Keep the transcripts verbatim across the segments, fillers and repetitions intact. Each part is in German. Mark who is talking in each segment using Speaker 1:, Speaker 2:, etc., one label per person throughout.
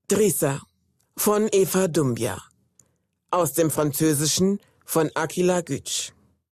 Speaker 1: Drissa von Eva Doumbia. Aus dem Französischen von Akila Gütsch.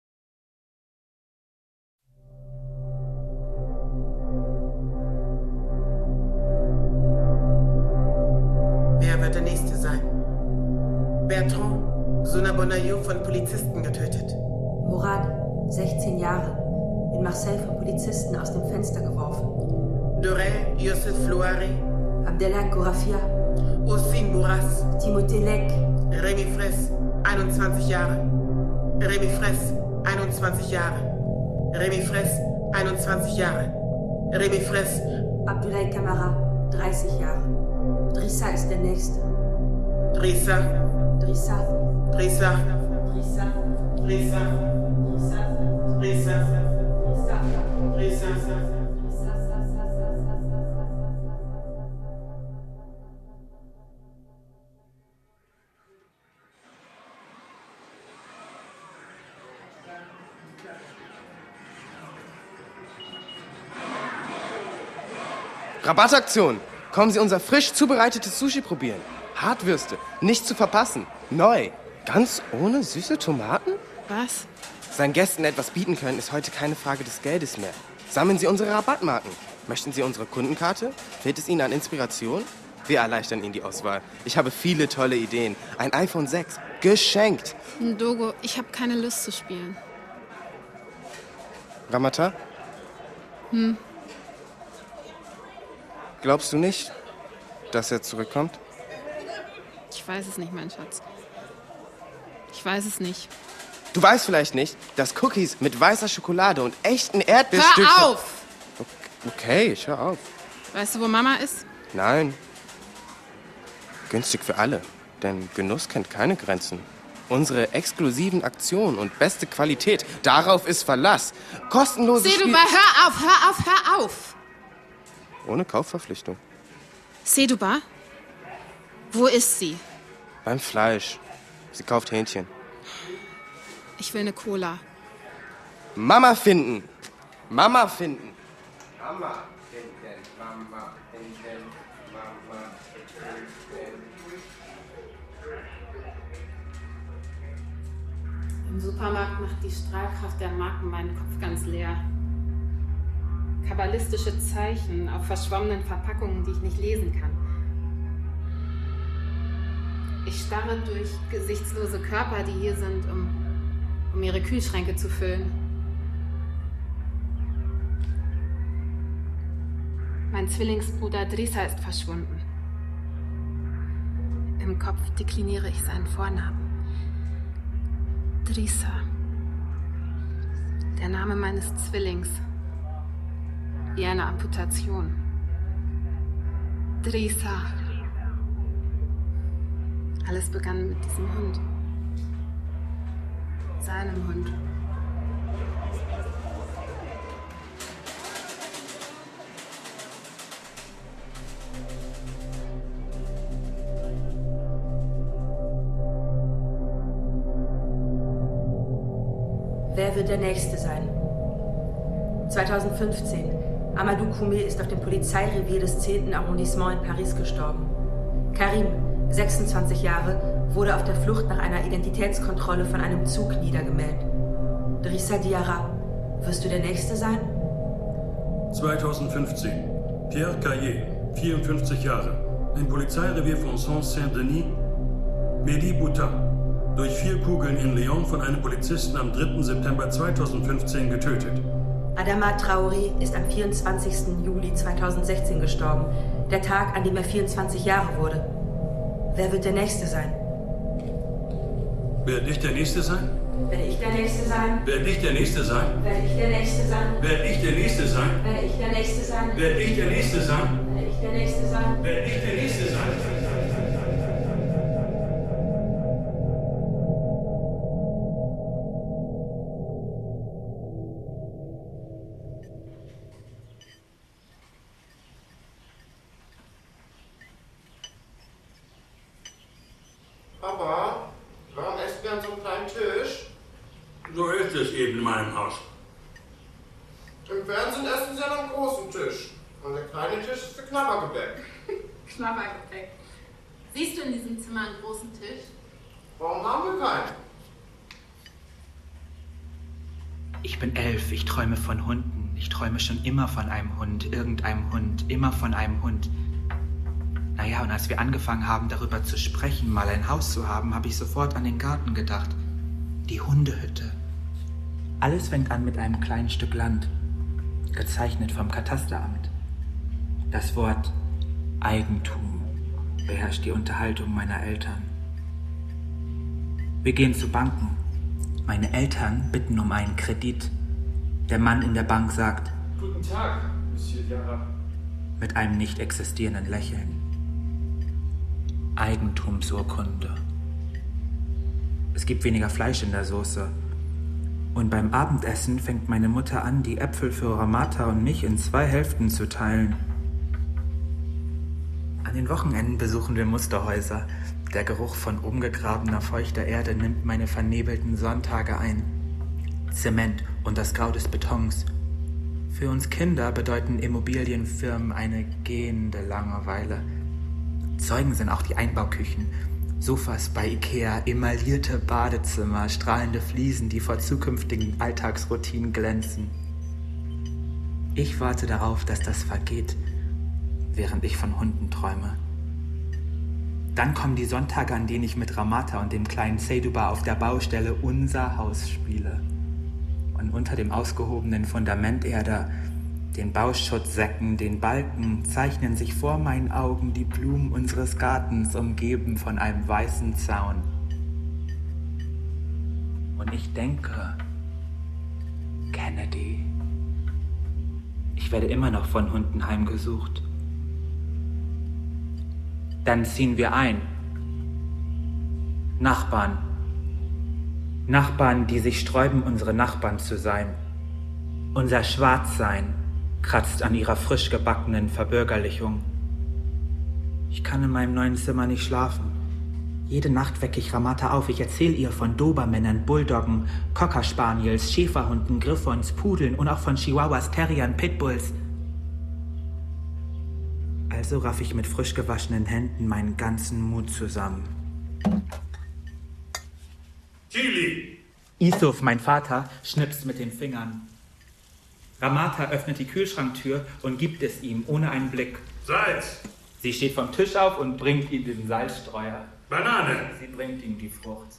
Speaker 1: Wer wird der Nächste sein? Bertrand Sunabonayou von Polizisten getötet.
Speaker 2: Mourad, sechzehn Jahre, in Marseille von Polizisten aus dem Fenster geworfen.
Speaker 1: Dorel Youssef Flouari.
Speaker 2: Abdellah Gourafia.
Speaker 1: Ossine Bourras.
Speaker 2: Timothée Leck.
Speaker 1: Rémi Fraisse, einundzwanzig Jahre. Rémi Fraisse, einundzwanzig Jahre. Rémi Fraisse, einundzwanzig Jahre. Rémi Fraisse.
Speaker 2: Abdoulaye Camara, dreißig Jahre. Drissa ist der Nächste.
Speaker 1: Drissa.
Speaker 2: Drissa.
Speaker 1: Drissa.
Speaker 2: Drissa.
Speaker 1: Drissa.
Speaker 2: Drissa.
Speaker 1: Drissa. Drissa. Drissa.
Speaker 3: Rabattaktion! Kommen Sie unser frisch zubereitetes Sushi probieren. Hartwürste, nicht zu verpassen. Neu. Ganz ohne süße Tomaten?
Speaker 4: Was?
Speaker 3: Seinen Gästen etwas bieten können, ist heute keine Frage des Geldes mehr. Sammeln Sie unsere Rabattmarken. Möchten Sie unsere Kundenkarte? Fehlt es Ihnen an Inspiration? Wir erleichtern Ihnen die Auswahl. Ich habe viele tolle Ideen. Ein iPhone sechs. Geschenkt.
Speaker 4: Ndogo, ich habe keine Lust zu spielen.
Speaker 3: Ramata?
Speaker 4: Hm.
Speaker 3: Glaubst du nicht, dass er zurückkommt?
Speaker 4: Ich weiß es nicht, mein Schatz. Ich weiß es nicht.
Speaker 3: Du weißt vielleicht nicht, dass Cookies mit weißer Schokolade und echten Erdbeerstückchen...
Speaker 4: Hör auf!
Speaker 3: Okay, ich hör auf.
Speaker 4: Weißt du, wo Mama ist?
Speaker 3: Nein. Günstig für alle, denn Genuss kennt keine Grenzen. Unsere exklusiven Aktionen und beste Qualität, darauf ist Verlass. Kostenlose Spiel...
Speaker 4: Seduba, hör auf, hör auf, hör auf!
Speaker 3: Ohne Kaufverpflichtung.
Speaker 4: Seduba? Wo ist sie?
Speaker 3: Beim Fleisch. Sie kauft Hähnchen.
Speaker 4: Ich will eine Cola.
Speaker 3: Mama finden. Mama finden. Mama finden. Mama finden. Mama finden.
Speaker 4: Im Supermarkt macht die Strahlkraft der Marken meinen Kopf ganz leer. Kabbalistische Zeichen auf verschwommenen Verpackungen, die ich nicht lesen kann. Ich starre durch gesichtslose Körper, die hier sind, um, um ihre Kühlschränke zu füllen. Mein Zwillingsbruder Drissa ist verschwunden. Im Kopf dekliniere ich seinen Vornamen. Drissa. Der Name meines Zwillings. Wie eine Amputation. Drissa. Alles begann mit diesem Hund. Seinem Hund.
Speaker 2: Wer wird der Nächste sein? zweitausendfünfzehn. Amadou Koumé ist auf dem Polizeirevier des zehnten Arrondissement in Paris gestorben. Karim, sechsundzwanzig Jahre, wurde auf der Flucht nach einer Identitätskontrolle von einem Zug niedergemeldet. Drissa Diarra, wirst du der Nächste sein?
Speaker 5: zweitausendfünfzehn. Pierre Caillé, vierundfünfzig Jahre, im Polizeirevier von Saint-Saint-Denis. Mehdi Boutin, durch vier Kugeln in Lyon von einem Polizisten am dritten September zweitausendfünfzehn getötet.
Speaker 2: Adama Traoré ist am vierundzwanzigsten Juli zweitausendsechzehn gestorben, der Tag, an dem er vierundzwanzig Jahre wurde. Wer wird der Nächste sein?
Speaker 5: Werde ich der Nächste sein?
Speaker 2: Werde ich der Nächste sein?
Speaker 5: Werde ich der Nächste sein?
Speaker 2: Werde ich der Nächste sein?
Speaker 5: Werde ich der Nächste sein?
Speaker 2: Werde ich der Nächste sein?
Speaker 5: Werde ich der Nächste sein?
Speaker 2: Werde ich der Nächste sein?
Speaker 5: Werde ich der Nächste sein?
Speaker 6: Papa, warum essen wir an so einem kleinen Tisch?
Speaker 5: So ist es eben in meinem Haus.
Speaker 6: Im Fernsehen essen sie an einem großen Tisch. Und der kleine Tisch ist für Knabbergebäck.
Speaker 4: Knabbergebäck. Siehst du in diesem Zimmer einen großen Tisch?
Speaker 6: Warum haben wir keinen?
Speaker 7: Ich bin elf, ich träume von Hunden. Ich träume schon immer von einem Hund, irgendeinem Hund, immer von einem Hund. Naja, und als wir angefangen haben, darüber zu sprechen, mal ein Haus zu haben, habe ich sofort an den Garten gedacht. Die Hundehütte. Alles fängt an mit einem kleinen Stück Land, gezeichnet vom Katasteramt. Das Wort Eigentum beherrscht die Unterhaltung meiner Eltern. Wir gehen zu Banken. Meine Eltern bitten um einen Kredit. Der Mann in der Bank sagt:
Speaker 8: Guten Tag, Monsieur Jara.
Speaker 7: Mit einem nicht existierenden Lächeln: Eigentumsurkunde. Es gibt weniger Fleisch in der Soße. Und beim Abendessen fängt meine Mutter an, die Äpfel für Ramata und mich in zwei Hälften zu teilen. An den Wochenenden besuchen wir Musterhäuser. Der Geruch von umgegrabener, feuchter Erde nimmt meine vernebelten Sonntage ein. Zement und das Grau des Betons. Für uns Kinder bedeuten Immobilienfirmen eine gehende Langeweile. Zeugen sind auch die Einbauküchen. Sofas bei Ikea, emaillierte Badezimmer, strahlende Fliesen, die vor zukünftigen Alltagsroutinen glänzen. Ich warte darauf, dass das vergeht, während ich von Hunden träume. Dann kommen die Sonntage, an denen ich mit Ramata und dem kleinen Seyduba auf der Baustelle unser Haus spiele. Und unter dem ausgehobenen Fundamenterde, den Bauschutzsäcken, den Balken, zeichnen sich vor meinen Augen die Blumen unseres Gartens, umgeben von einem weißen Zaun. Und ich denke, Kennedy. Ich werde immer noch von Hunden heimgesucht. Dann ziehen wir ein. Nachbarn. Nachbarn, die sich sträuben, unsere Nachbarn zu sein. Unser Schwarzsein kratzt an ihrer frisch gebackenen Verbürgerlichung. Ich kann in meinem neuen Zimmer nicht schlafen. Jede Nacht wecke ich Ramata auf. Ich erzähle ihr von Dobermännern, Bulldoggen, Cocker Spaniels, Schäferhunden, Griffons, Pudeln und auch von Chihuahuas, Terriern, Pitbulls. Also raff ich mit frisch gewaschenen Händen meinen ganzen Mut zusammen.
Speaker 5: Chili!
Speaker 7: Isuf, mein Vater, schnipst mit den Fingern. Ramata öffnet die Kühlschranktür und gibt es ihm, ohne einen Blick.
Speaker 5: Salz!
Speaker 7: Sie steht vom Tisch auf und bringt ihm den Salzstreuer.
Speaker 5: Banane!
Speaker 7: Sie bringt ihm die Frucht.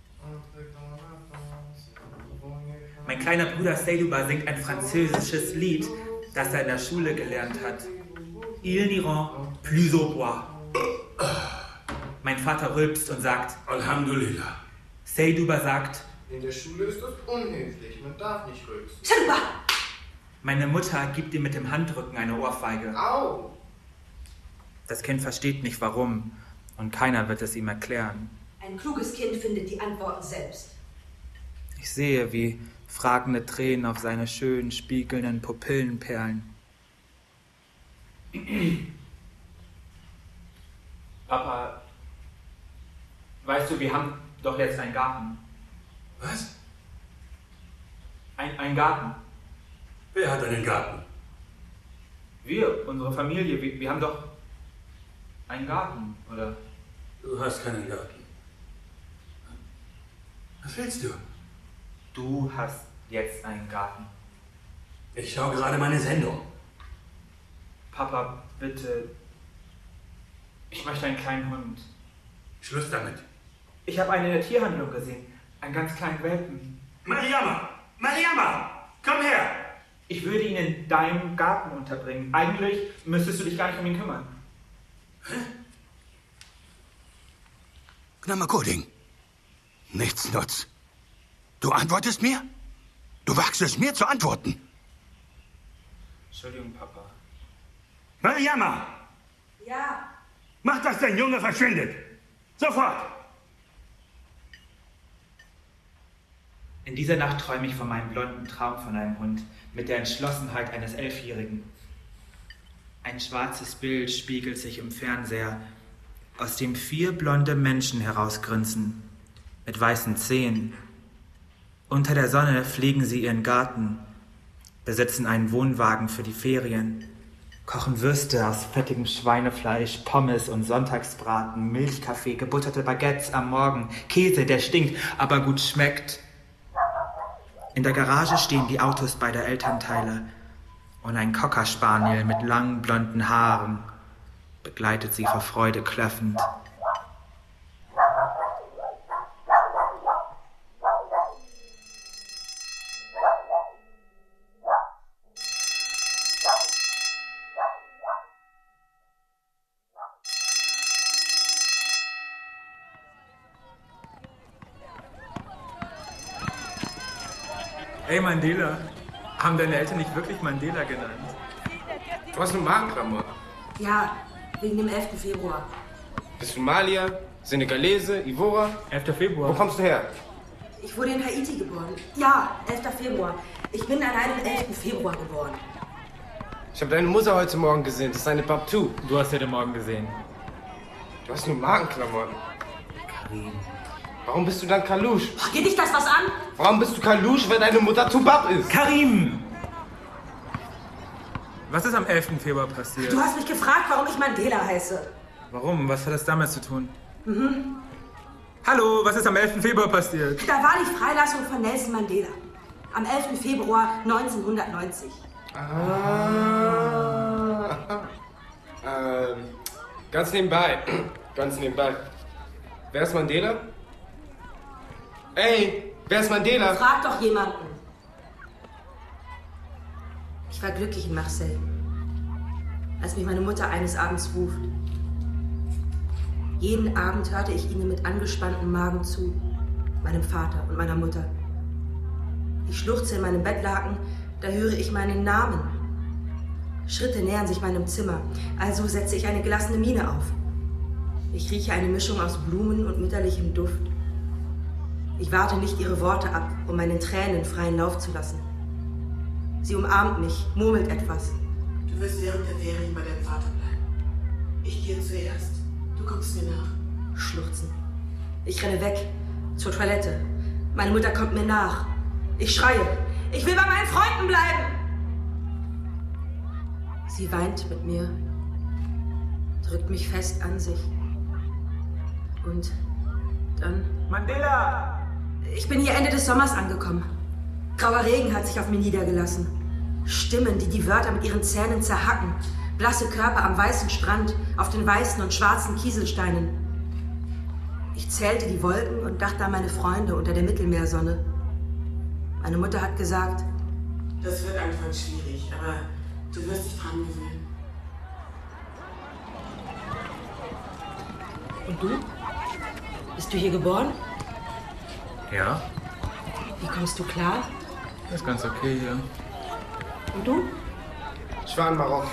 Speaker 7: Mein kleiner Bruder Seyduba singt ein französisches Lied, das er in der Schule gelernt hat. Il n'iront plus au bois. Mein Vater rülpst und sagt:
Speaker 5: Alhamdulillah.
Speaker 7: Seyduba sagt:
Speaker 6: In der Schule ist das unhöflich, man darf nicht rülpsen.
Speaker 2: Seyduba!
Speaker 7: Meine Mutter gibt ihm mit dem Handrücken eine Ohrfeige.
Speaker 6: Au!
Speaker 7: Das Kind versteht nicht warum und keiner wird es ihm erklären.
Speaker 2: Ein kluges Kind findet die Antworten selbst.
Speaker 7: Ich sehe, wie fragende Tränen auf seine schönen, spiegelnden Pupillen perlen. Papa, weißt du, wir haben doch jetzt einen Garten.
Speaker 5: Was?
Speaker 7: Ein, ein Garten.
Speaker 5: Wer hat einen Garten?
Speaker 7: Wir, unsere Familie, wir, wir haben doch einen Garten, oder?
Speaker 5: Du hast keinen Garten. Was willst du?
Speaker 7: Du hast jetzt einen Garten.
Speaker 5: Ich schaue gerade meine Sendung.
Speaker 7: Papa, bitte. Ich möchte einen kleinen Hund.
Speaker 5: Schluss damit.
Speaker 7: Ich habe einen in der Tierhandlung gesehen. Einen ganz kleinen Welpen.
Speaker 5: Mariama! Mariama! Komm her!
Speaker 7: Ich würde ihn in deinem Garten unterbringen. Eigentlich müsstest du dich gar nicht um ihn kümmern.
Speaker 5: Hä? Knamakoding. Nichts nutz. Du antwortest mir? Du wagst es mir zu antworten.
Speaker 7: Entschuldigung, Papa.
Speaker 5: Mariama!
Speaker 2: Ja.
Speaker 5: Mach, dass dein Junge verschwindet. Sofort!
Speaker 7: In dieser Nacht träume ich von meinem blonden Traum von einem Hund mit der Entschlossenheit eines Elfjährigen. Ein schwarzes Bild spiegelt sich im Fernseher, aus dem vier blonde Menschen herausgrinsen, mit weißen Zähnen. Unter der Sonne pflegen sie ihren Garten, besitzen einen Wohnwagen für die Ferien Kochen Würste aus fettigem Schweinefleisch, Pommes und Sonntagsbraten, Milchkaffee, gebutterte Baguettes am Morgen, Käse, der stinkt, aber gut schmeckt. In der Garage stehen die Autos beider Elternteile und ein Cocker Spaniel mit langen blonden Haaren begleitet sie vor Freude klöffend. Ey, Mandela. Haben deine Eltern nicht wirklich Mandela genannt?
Speaker 3: Du hast eine Magenklamotte.
Speaker 2: Ja, wegen dem elften Februar.
Speaker 3: Bist du Malier, Senegalese, Ivora?
Speaker 7: elfter Februar.
Speaker 3: Wo kommst du her?
Speaker 2: Ich wurde in Haiti geboren. Ja, elfter Februar. Ich bin an einem elften Februar geboren.
Speaker 3: Ich habe deine Mutter heute Morgen gesehen. Das ist eine Babtu.
Speaker 7: Du hast heute Morgen gesehen.
Speaker 3: Du hast nur Magenklamotten.
Speaker 7: Karim.
Speaker 3: Warum bist du dann Kalusch?
Speaker 2: Ach, geht dich das was an?
Speaker 3: Warum bist du Kalusch, wenn deine Mutter Tubab ist?
Speaker 7: Karim! Was ist am elften Februar passiert?
Speaker 2: Du hast mich gefragt, warum ich Mandela heiße.
Speaker 7: Warum? Was hat das damit zu tun? Mhm. Hallo, was ist am elften Februar passiert?
Speaker 2: Da war die Freilassung von Nelson Mandela. Am elften Februar neunzehnhundertneunzig.
Speaker 3: Ah. ähm, ganz nebenbei. Ganz nebenbei. Wer ist Mandela? Ey, wer ist Mandela?
Speaker 2: Frag doch jemanden. Ich war glücklich in Marseille, als mich meine Mutter eines Abends ruft. Jeden Abend hörte ich ihnen mit angespanntem Magen zu, meinem Vater und meiner Mutter. Ich schluchze in meinem Bettlaken, da höre ich meinen Namen. Schritte nähern sich meinem Zimmer, also setze ich eine gelassene Miene auf. Ich rieche eine Mischung aus Blumen und mütterlichem Duft. Ich warte nicht ihre Worte ab, um meinen Tränen freien Lauf zu lassen. Sie umarmt mich, murmelt etwas.
Speaker 1: Du wirst während der Ferien bei deinem Vater bleiben. Ich gehe zuerst. Du kommst mir nach.
Speaker 2: Schluchzen. Ich renne weg, zur Toilette. Meine Mutter kommt mir nach. Ich schreie. Ich will bei meinen Freunden bleiben. Sie weint mit mir, drückt mich fest an sich. Und dann...
Speaker 7: Mandela!
Speaker 2: Ich bin hier Ende des Sommers angekommen. Grauer Regen hat sich auf mir niedergelassen. Stimmen, die die Wörter mit ihren Zähnen zerhacken. Blasse Körper am weißen Strand, auf den weißen und schwarzen Kieselsteinen. Ich zählte die Wolken und dachte an meine Freunde unter der Mittelmeersonne. Meine Mutter hat gesagt...
Speaker 1: Das wird anfangs schwierig, aber du wirst dich dran gewöhnen.
Speaker 2: Und du? Bist du hier geboren?
Speaker 7: Ja.
Speaker 2: Wie kommst du klar?
Speaker 7: Das ist ganz okay hier.
Speaker 2: Und du?
Speaker 3: Ich war in Marokko.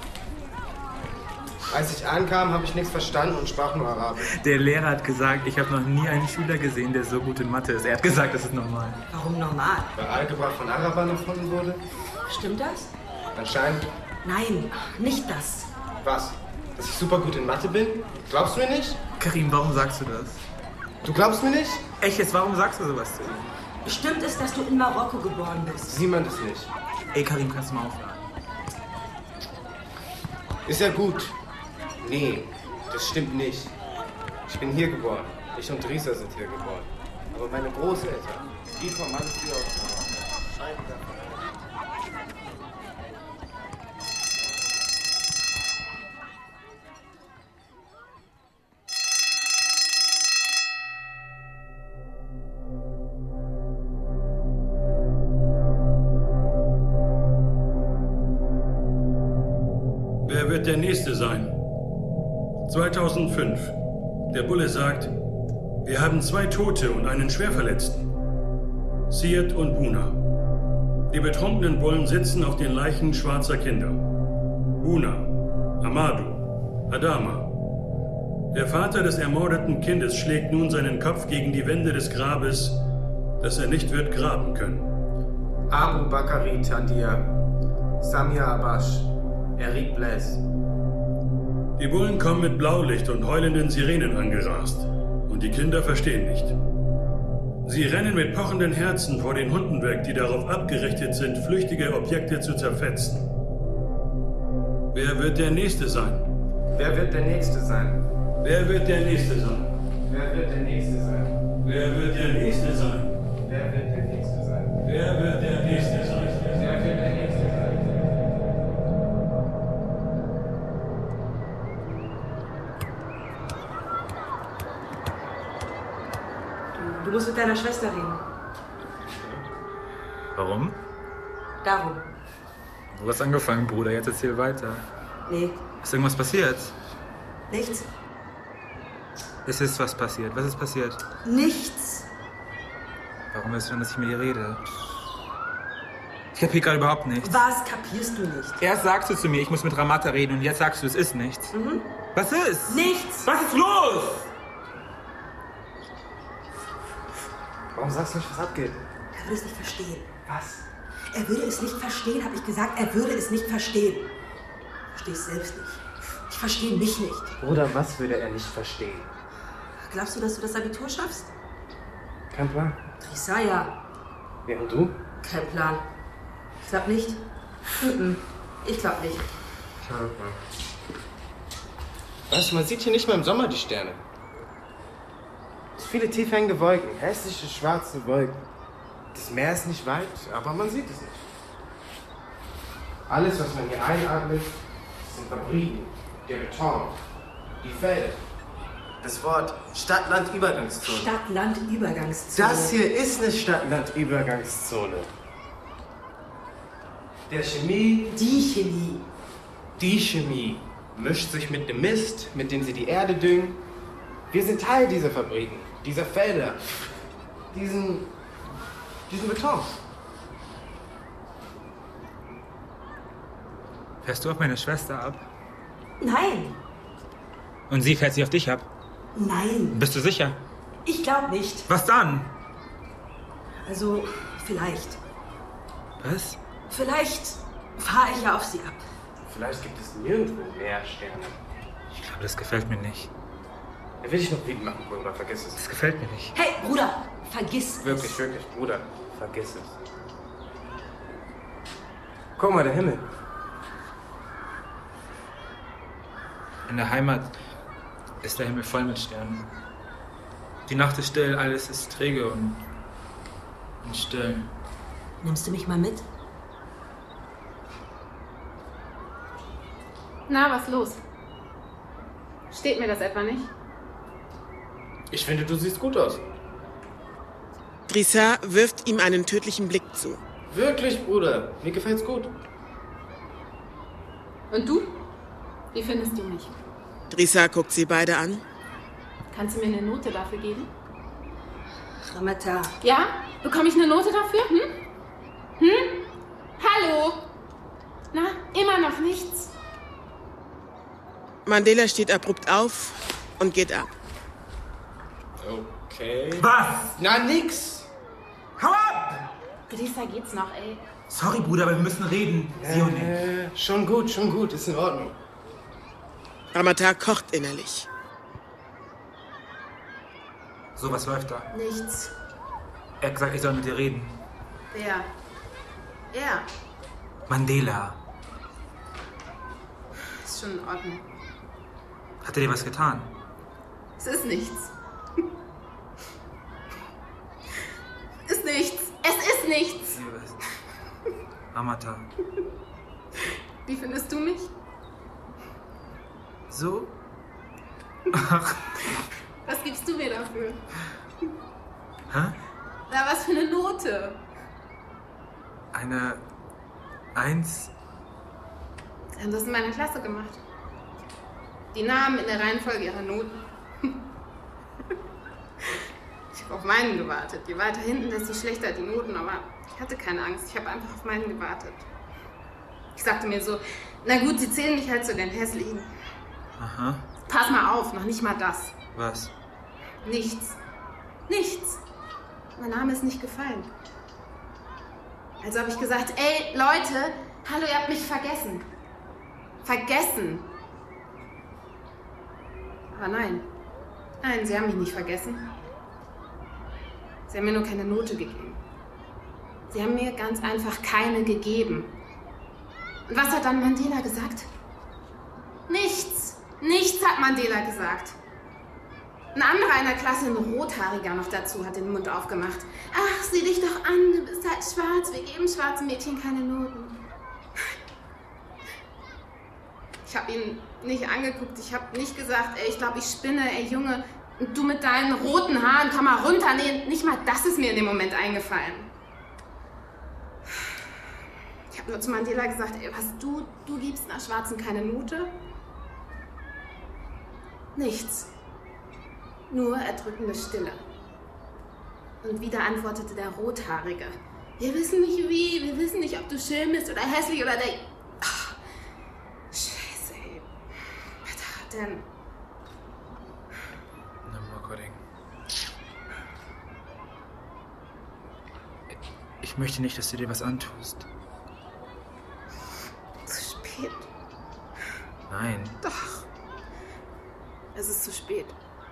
Speaker 3: Als ich ankam, habe ich nichts verstanden und sprach nur Arabisch.
Speaker 7: Der Lehrer hat gesagt, ich habe noch nie einen Schüler gesehen, der so gut in Mathe ist. Er hat gesagt, das ist normal.
Speaker 2: Warum normal?
Speaker 3: Weil Algebra von Arabern erfunden wurde?
Speaker 2: Stimmt das?
Speaker 3: Anscheinend.
Speaker 2: Nein, nicht das.
Speaker 3: Was? Dass ich super gut in Mathe bin? Glaubst du mir nicht?
Speaker 7: Karim, warum sagst du das?
Speaker 3: Du glaubst mir nicht?
Speaker 7: Echt jetzt, warum sagst du sowas zu ihm?
Speaker 2: Stimmt es, dass du in Marokko geboren bist?
Speaker 3: Sieh man das nicht.
Speaker 7: Ey, Karim, kannst du mal aufhören?
Speaker 3: Ist ja gut. Nee, das stimmt nicht. Ich bin hier geboren. Ich und Risa sind hier geboren. Aber meine Großeltern, die kommen alle hier aus Marokko.
Speaker 5: Wer wird der Nächste sein? zweitausendfünf. Der Bulle sagt, wir haben zwei Tote und einen Schwerverletzten. Siad und Buna. Die betrunkenen Bullen sitzen auf den Leichen schwarzer Kinder. Buna, Amadou, Adama. Der Vater des ermordeten Kindes schlägt nun seinen Kopf gegen die Wände des Grabes, das er nicht wird graben können.
Speaker 3: Abu Bakari Tandia, Samia Abash, Eric Blaise.
Speaker 5: Die Bullen kommen mit Blaulicht und heulenden Sirenen angerast. Und die Kinder verstehen nicht. Sie rennen mit pochenden Herzen vor den Hunden weg, die darauf abgerichtet sind, flüchtige Objekte zu zerfetzen. Wer wird der Nächste sein?
Speaker 3: Wer wird der Nächste sein?
Speaker 5: Wer wird der Nächste sein?
Speaker 3: Wer wird der Nächste sein?
Speaker 5: Wer wird der Nächste sein?
Speaker 3: Wer wird der Nächste sein?
Speaker 5: Wer wird der Nächste sein?
Speaker 3: Wer wird der Nächste sein?
Speaker 2: Du, du musst mit deiner Schwester reden.
Speaker 7: Warum?
Speaker 2: Darum.
Speaker 7: Du hast angefangen, Bruder. Jetzt erzähl weiter.
Speaker 2: Nee,
Speaker 7: Ist irgendwas passiert?
Speaker 2: nichts.
Speaker 7: Es ist was passiert. Was ist passiert?
Speaker 2: Nichts.
Speaker 7: Warum willst du denn, dass ich mit dir rede? Ich kapier gerade überhaupt nichts.
Speaker 2: Was kapierst du nicht?
Speaker 7: Erst sagst du zu mir, ich muss mit Ramata reden und jetzt sagst du, es ist nichts.
Speaker 2: Mhm.
Speaker 7: Was ist?
Speaker 2: Nichts.
Speaker 7: Was ist los?
Speaker 3: Warum sagst du nicht, was abgeht?
Speaker 2: Er würde es nicht verstehen.
Speaker 3: Was?
Speaker 2: Er würde es nicht verstehen, habe ich gesagt. Er würde es nicht verstehen. Ich verstehe es selbst nicht. Ich verstehe mich nicht.
Speaker 3: Bruder, was würde er nicht verstehen?
Speaker 2: Glaubst du, dass du das Abitur schaffst?
Speaker 3: Kein Plan.
Speaker 2: Trissa, ja.
Speaker 3: Ja, und du?
Speaker 2: Kein Plan. Ich glaub nicht. Mhm. Ich glaub nicht.
Speaker 3: Was? Man sieht hier nicht mal im Sommer die Sterne. Es viele tief hängende Wolken, hässliche schwarze Wolken. Das Meer ist nicht weit, aber man sieht es nicht. Alles, was man hier einatmet, sind Fabriken, der Beton, die Felder. Das Wort Stadt-Land-Übergangszone.
Speaker 2: Stadt-Land-Übergangszone.
Speaker 3: Das hier ist eine Stadt-Land-Übergangszone. Der Chemie,
Speaker 2: Die Chemie.
Speaker 3: die Chemie mischt sich mit dem Mist, mit dem sie die Erde düngen. Wir sind Teil dieser Fabriken, dieser Felder, diesen, diesen Betons.
Speaker 7: Fährst du auf meine Schwester ab?
Speaker 2: Nein.
Speaker 7: Und sie fährt sie auf dich ab?
Speaker 2: Nein.
Speaker 7: Bist du sicher?
Speaker 2: Ich glaub nicht.
Speaker 7: Was dann?
Speaker 2: Also, vielleicht.
Speaker 7: Was?
Speaker 2: Vielleicht fahre ich ja auf sie ab.
Speaker 3: Vielleicht gibt es nirgendwo mehr Sterne.
Speaker 7: Ich glaube, das gefällt mir nicht.
Speaker 3: Er will dich noch wütend machen, Bruder, vergiss es.
Speaker 7: Das gefällt mir nicht.
Speaker 2: Hey, Bruder, vergiss es.
Speaker 3: Wirklich, wirklich, Bruder, vergiss es. Guck mal, der Himmel.
Speaker 7: In der Heimat ist der Himmel voll mit Sternen. Die Nacht ist still, alles ist träge und, und still.
Speaker 2: Nimmst du mich mal mit?
Speaker 4: Na, was los? Steht mir das etwa nicht?
Speaker 3: Ich finde, du siehst gut aus.
Speaker 1: Drissa wirft ihm einen tödlichen Blick zu.
Speaker 3: Wirklich, Bruder. Mir gefällt's gut.
Speaker 4: Und du? Wie findest du mich?
Speaker 1: Drissa guckt sie beide an.
Speaker 4: Kannst du mir eine Note dafür geben?
Speaker 2: Ramata.
Speaker 4: Ja? Bekomme ich eine Note dafür? Hm? Hm? Hallo? Na, immer noch nichts?
Speaker 1: Mandela steht abrupt auf und geht ab.
Speaker 3: Okay.
Speaker 7: Was?
Speaker 3: Na, nix.
Speaker 7: Hau ab!
Speaker 4: Drissa geht's noch, ey.
Speaker 7: Sorry, Bruder, aber wir müssen reden. Sie und ich.
Speaker 3: Äh, schon gut, schon gut. Ist in Ordnung.
Speaker 1: Ramata kocht innerlich.
Speaker 7: So, was läuft da?
Speaker 4: Nichts.
Speaker 7: Er hat gesagt, ich soll mit dir reden.
Speaker 4: Wer? Er.
Speaker 7: Mandela.
Speaker 4: Ist schon in Ordnung.
Speaker 7: Hat er dir was getan?
Speaker 4: Es ist nichts. Ist nichts. Es ist nichts.
Speaker 7: Ramata.
Speaker 4: Wie findest du mich?
Speaker 7: So?
Speaker 4: Was gibst du mir dafür?
Speaker 7: Hä?
Speaker 4: Na, was für eine Note?
Speaker 7: Eine Eins?
Speaker 4: Sie haben das in meiner Klasse gemacht. Die Namen in der Reihenfolge ihrer Noten. Ich habe auf meinen gewartet. Je weiter hinten, desto schlechter die Noten. Aber ich hatte keine Angst. Ich habe einfach auf meinen gewartet. Ich sagte mir so, na gut, sie zählen mich halt zu den Hässlichen.
Speaker 7: Aha.
Speaker 4: Pass mal auf, noch nicht mal das.
Speaker 7: Was?
Speaker 4: Nichts. Nichts. Mein Name ist nicht gefallen. Also habe ich gesagt, ey, Leute, hallo, ihr habt mich vergessen. Vergessen. Aber nein. Nein, sie haben mich nicht vergessen. Sie haben mir nur keine Note gegeben. Sie haben mir ganz einfach keine gegeben. Und was hat dann Mandela gesagt? Nichts. Nichts hat Mandela gesagt. Ein anderer in der Klasse, ein Rothaariger noch dazu, hat den Mund aufgemacht. Ach, sieh dich doch an, du bist halt schwarz. Wir geben schwarzen Mädchen keine Noten. Ich habe ihn nicht angeguckt. Ich habe nicht gesagt, ey, ich glaube, ich spinne, ey, Junge. Und du mit deinen roten Haaren, komm mal runter. Nee, nicht mal das ist mir in dem Moment eingefallen. Ich habe nur zu Mandela gesagt, ey, was, du, du gibst einer Schwarzen keine Note? Nichts. Nur erdrückende Stille. Und wieder antwortete der Rothaarige. Wir wissen nicht wie, wir wissen nicht, ob du schön bist oder hässlich oder der... Ach, Scheiße, ey. Was hat denn...
Speaker 7: Ich möchte nicht, dass du dir was antust.
Speaker 4: Zu spät.
Speaker 7: Nein.
Speaker 4: Doch. Es ist zu spät.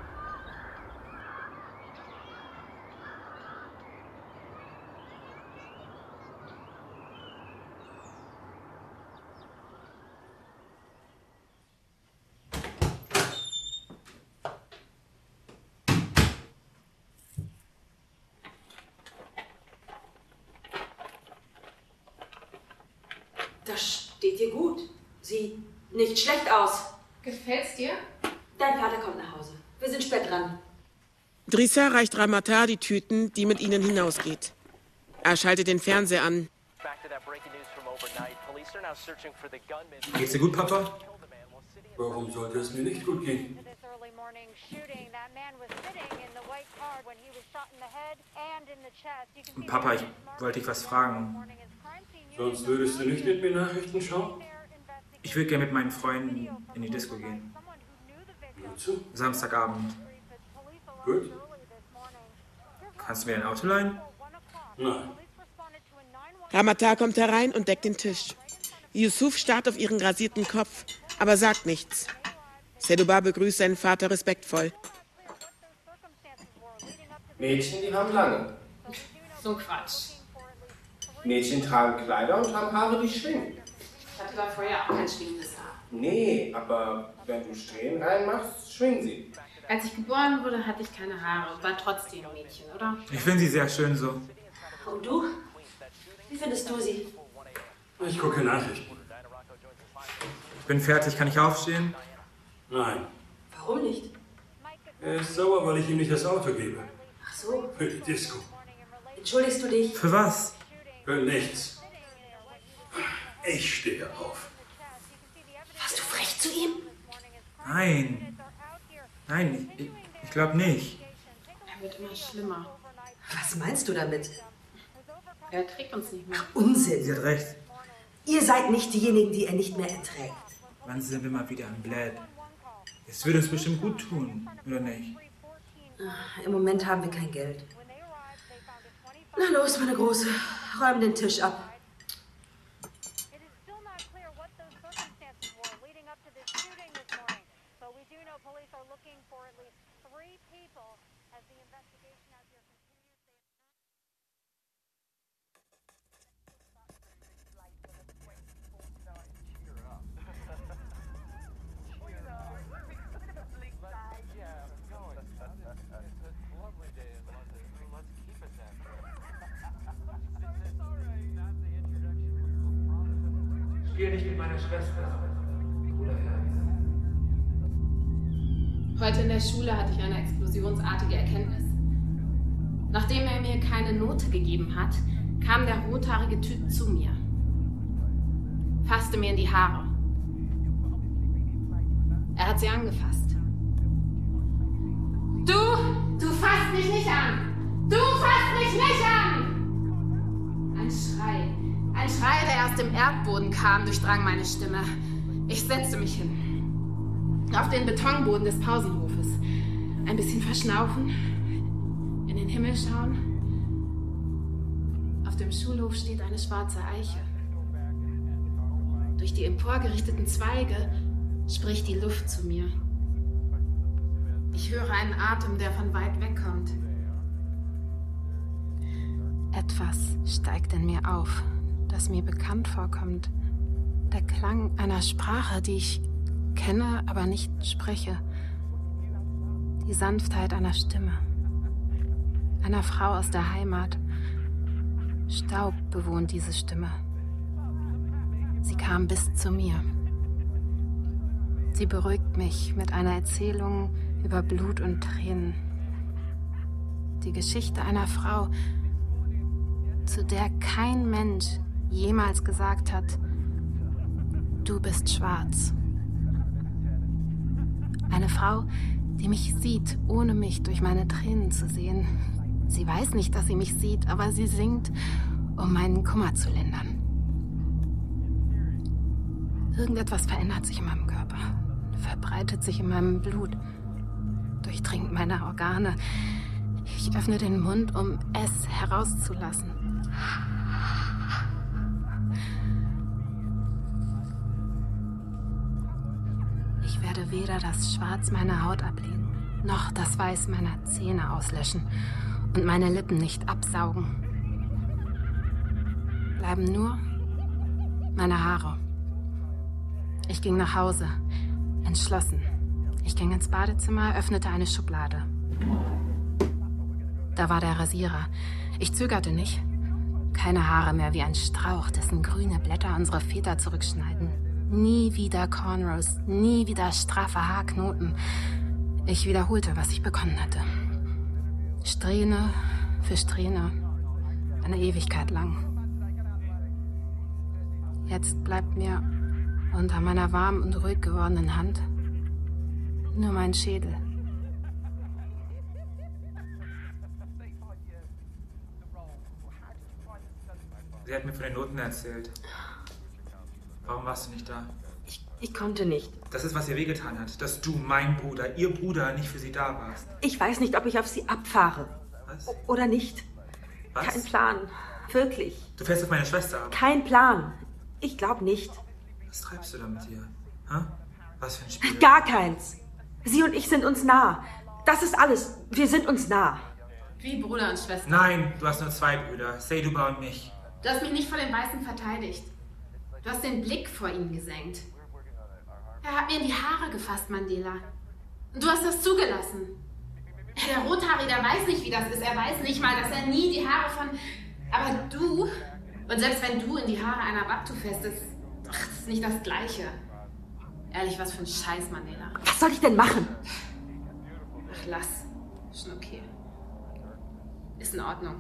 Speaker 2: Das steht dir gut. Sieht nicht schlecht aus.
Speaker 4: Gefällt's dir?
Speaker 2: Dein Vater kommt nach Hause. Wir sind spät dran.
Speaker 1: Drissa reicht Ramatar die Tüten, die mit ihnen hinausgeht. Er schaltet den Fernseher an.
Speaker 7: Geht's dir gut, Papa?
Speaker 5: Warum sollte es mir nicht gut gehen?
Speaker 7: Papa, ich wollte dich was fragen.
Speaker 5: Sonst würdest du nicht mit mir Nachrichten schauen?
Speaker 7: Ich würde gerne mit meinen Freunden in die Disco gehen.
Speaker 5: Wozu?
Speaker 7: Samstagabend.
Speaker 5: Gut.
Speaker 7: Kannst du mir ein Auto leihen?
Speaker 5: Nein.
Speaker 1: Ramatar kommt herein und deckt den Tisch. Yusuf starrt auf ihren rasierten Kopf, aber sagt nichts. Sedouba begrüßt seinen Vater respektvoll.
Speaker 3: Mädchen, die haben lange.
Speaker 4: So Quatsch.
Speaker 3: Mädchen tragen Kleider und haben Haare, die schwingen.
Speaker 4: Ich hatte da vorher auch kein schwingendes Haar.
Speaker 3: Nee, aber wenn du Strähnen reinmachst, schwingen sie.
Speaker 4: Als ich geboren wurde, hatte ich keine Haare und war trotzdem ein Mädchen, oder?
Speaker 7: Ich finde sie sehr schön so.
Speaker 2: Und du? Wie findest du sie?
Speaker 5: Ich gucke Nachrichten.
Speaker 7: Ich bin fertig, kann ich aufstehen?
Speaker 5: Nein.
Speaker 2: Warum nicht?
Speaker 5: Er ist sauer, weil ich ihm nicht das Auto gebe.
Speaker 2: Ach so.
Speaker 5: Für die Disco.
Speaker 2: Entschuldigst du dich?
Speaker 7: Für was?
Speaker 5: Für nichts. Ich stehe auf.
Speaker 2: Warst du frech zu ihm?
Speaker 7: Nein. Nein, ich, ich glaube nicht.
Speaker 4: Er wird immer schlimmer.
Speaker 2: Was meinst du damit?
Speaker 4: Er trägt uns nicht mehr.
Speaker 2: Unsinn.
Speaker 7: Sie hat recht.
Speaker 2: Ihr seid nicht diejenigen, die er nicht mehr erträgt.
Speaker 7: Wann sind wir mal wieder am Bled? Es würde uns bestimmt gut tun, oder nicht?
Speaker 2: Im Moment haben wir kein Geld. Na los, meine Große. Räum den Tisch ab.
Speaker 7: Spiel nicht mit meiner Schwester. Bruderherz.
Speaker 4: Heute in der Schule hatte ich eine explosionsartige Erkenntnis. Nachdem er mir keine Note gegeben hat, kam der rothaarige Typ zu mir. Fasste mir in die Haare. Er hat sie angefasst. Du, du fasst mich nicht an! Du fasst mich nicht an! Ein Schrei. Ein Schrei, der aus dem Erdboden kam, durchdrang meine Stimme. Ich setzte mich hin. Auf den Betonboden des Pausenhofes. Ein bisschen verschnaufen. In den Himmel schauen. Auf dem Schulhof steht eine schwarze Eiche. Durch die emporgerichteten Zweige spricht die Luft zu mir. Ich höre einen Atem, der von weit weg kommt. Etwas steigt in mir auf, das mir bekannt vorkommt. Der Klang einer Sprache, die ich kenne, aber nicht spreche. Die Sanftheit einer Stimme. Einer Frau aus der Heimat. Staub bewohnt diese Stimme. Sie kam bis zu mir. Sie beruhigt mich mit einer Erzählung über Blut und Tränen. Die Geschichte einer Frau, zu der kein Mensch jemals gesagt hat, du bist schwarz. Eine Frau, die mich sieht, ohne mich durch meine Tränen zu sehen. Sie weiß nicht, dass sie mich sieht, aber sie singt, um meinen Kummer zu lindern. Irgendetwas verändert sich in meinem Körper, verbreitet sich in meinem Blut, durchdringt meine Organe. Ich öffne den Mund, um es herauszulassen. Ich werde weder das Schwarz meiner Haut ablegen, noch das Weiß meiner Zähne auslöschen und meine Lippen nicht absaugen. Bleiben nur meine Haare. Ich ging nach Hause, entschlossen. Ich ging ins Badezimmer, öffnete eine Schublade. Da war der Rasierer. Ich zögerte nicht. Keine Haare mehr wie ein Strauch, dessen grüne Blätter unsere Väter zurückschneiden. Nie wieder Cornrows, nie wieder straffe Haarknoten. Ich wiederholte, was ich begonnen hatte. Strähne für Strähne, eine Ewigkeit lang. Jetzt bleibt mir unter meiner warmen und ruhig gewordenen Hand nur mein Schädel.
Speaker 7: Sie hat mir von den Noten erzählt. Warum warst du nicht da?
Speaker 2: Ich, ich konnte nicht.
Speaker 7: Das ist, was ihr wehgetan hat, dass du, mein Bruder, ihr Bruder, nicht für sie da warst.
Speaker 2: Ich weiß nicht, ob ich auf sie abfahre.
Speaker 7: Was?
Speaker 2: O- oder nicht.
Speaker 7: Was?
Speaker 2: Kein Plan. Wirklich.
Speaker 7: Du fährst auf meine Schwester ab.
Speaker 2: Kein Plan. Ich glaube nicht.
Speaker 7: Was treibst du da mit ihr? Hä? Was für ein Spiel?
Speaker 2: Gar keins. Sie und ich sind uns nah. Das ist alles. Wir sind uns nah.
Speaker 4: Wie Bruder und Schwester.
Speaker 7: Nein, du hast nur zwei Brüder. Seyduba und mich.
Speaker 4: Du hast mich nicht vor den Weißen verteidigt. Du hast den Blick vor ihnen gesenkt. Er hat mir in die Haare gefasst, Mandela. Und du hast das zugelassen. Der Rothaarige, der weiß nicht, wie das ist. Er weiß nicht mal, dass er nie die Haare von... Aber du... Und selbst wenn du in die Haare einer Bantu fährst, das, ach, das ist nicht das Gleiche. Ehrlich, was für ein Scheiß, Mandela.
Speaker 2: Was soll ich denn machen?
Speaker 4: Ach, lass. Schon okay. Ist in Ordnung.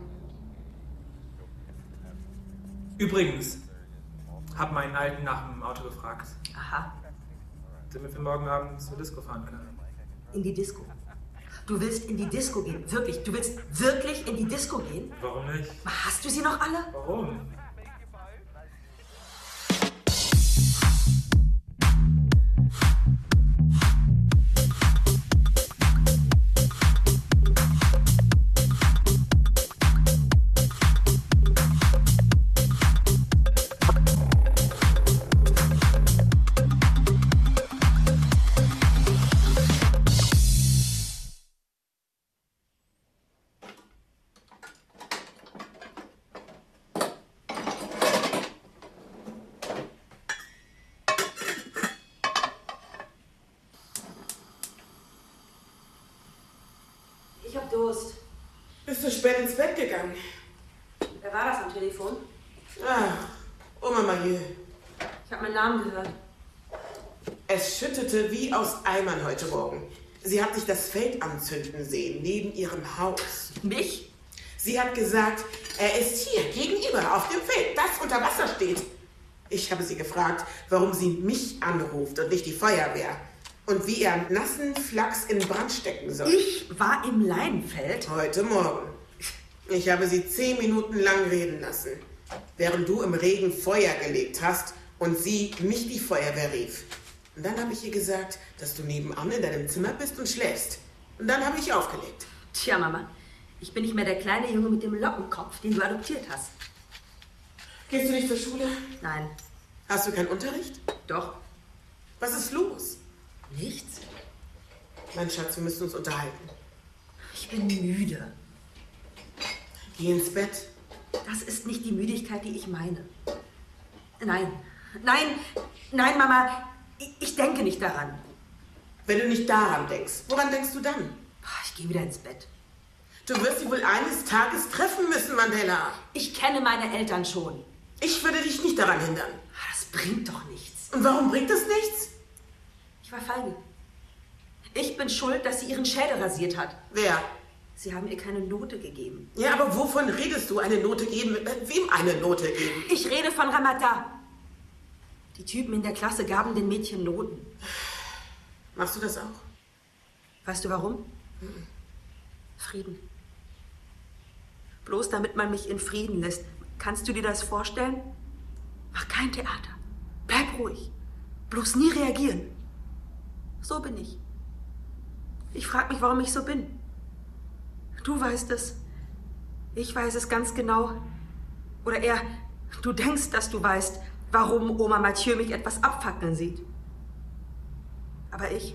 Speaker 7: Übrigens, hab meinen Alten nach dem Auto gefragt,
Speaker 2: Aha.
Speaker 7: damit wir morgen Abend zur Disco fahren können.
Speaker 2: In die Disco. Du willst in die Disco gehen. Wirklich. Du willst wirklich in die Disco gehen?
Speaker 7: Warum nicht?
Speaker 2: Hast du sie noch alle?
Speaker 7: Warum?
Speaker 2: Ich hab Durst.
Speaker 1: Bist du spät ins Bett gegangen?
Speaker 2: Wer war das am Telefon?
Speaker 1: Ah, Oma Marie.
Speaker 2: Ich habe meinen Namen gehört.
Speaker 1: Es schüttete wie aus Eimern heute Morgen. Sie hat sich das Feld anzünden sehen, neben ihrem Haus.
Speaker 2: Mich?
Speaker 1: Sie hat gesagt, er ist hier, gegenüber, auf dem Feld, das unter Wasser steht. Ich habe sie gefragt, warum sie mich anruft und nicht die Feuerwehr. Und wie er nassen Flachs in Brand stecken soll.
Speaker 2: Ich war im Leinfeld.
Speaker 1: Heute Morgen. Ich habe sie zehn Minuten lang reden lassen, während du im Regen Feuer gelegt hast und sie mich die Feuerwehr rief. Und dann habe ich ihr gesagt, dass du nebenan in deinem Zimmer bist und schläfst. Und dann habe ich aufgelegt.
Speaker 2: Tja, Mama, ich bin nicht mehr der kleine Junge mit dem Lockenkopf, den du adoptiert hast.
Speaker 1: Gehst du nicht zur Schule?
Speaker 2: Nein.
Speaker 1: Hast du keinen Unterricht?
Speaker 2: Doch.
Speaker 1: Was ist los?
Speaker 2: Nichts.
Speaker 1: Mein Schatz, wir müssen uns unterhalten.
Speaker 2: Ich bin müde.
Speaker 1: Geh ins Bett.
Speaker 2: Das ist nicht die Müdigkeit, die ich meine. Nein, nein, nein, Mama. Ich, ich denke nicht daran.
Speaker 1: Wenn du nicht daran denkst, woran denkst du dann?
Speaker 2: Ich gehe wieder ins Bett.
Speaker 1: Du wirst sie wohl eines Tages treffen müssen, Mandela.
Speaker 2: Ich kenne meine Eltern schon.
Speaker 1: Ich würde dich nicht daran hindern.
Speaker 2: Das bringt doch nichts.
Speaker 1: Und warum bringt das nichts?
Speaker 2: Ich war feige. Ich bin schuld, dass sie ihren Schädel rasiert hat.
Speaker 1: Wer?
Speaker 2: Sie haben ihr keine Note gegeben.
Speaker 1: Ja, aber wovon redest du? Eine Note geben? Wem eine Note geben?
Speaker 2: Ich rede von Ramada. Die Typen in der Klasse gaben den Mädchen Noten.
Speaker 1: Machst du das auch?
Speaker 2: Weißt du warum?
Speaker 1: Mhm.
Speaker 2: Frieden. Bloß damit man mich in Frieden lässt. Kannst du dir das vorstellen? Mach kein Theater. Bleib ruhig. Bloß nie reagieren. So bin ich. Ich frage mich, warum ich so bin. Du weißt es. Ich weiß es ganz genau. Oder eher, du denkst, dass du weißt, warum Oma Mathieu mich etwas abfackeln sieht. Aber ich...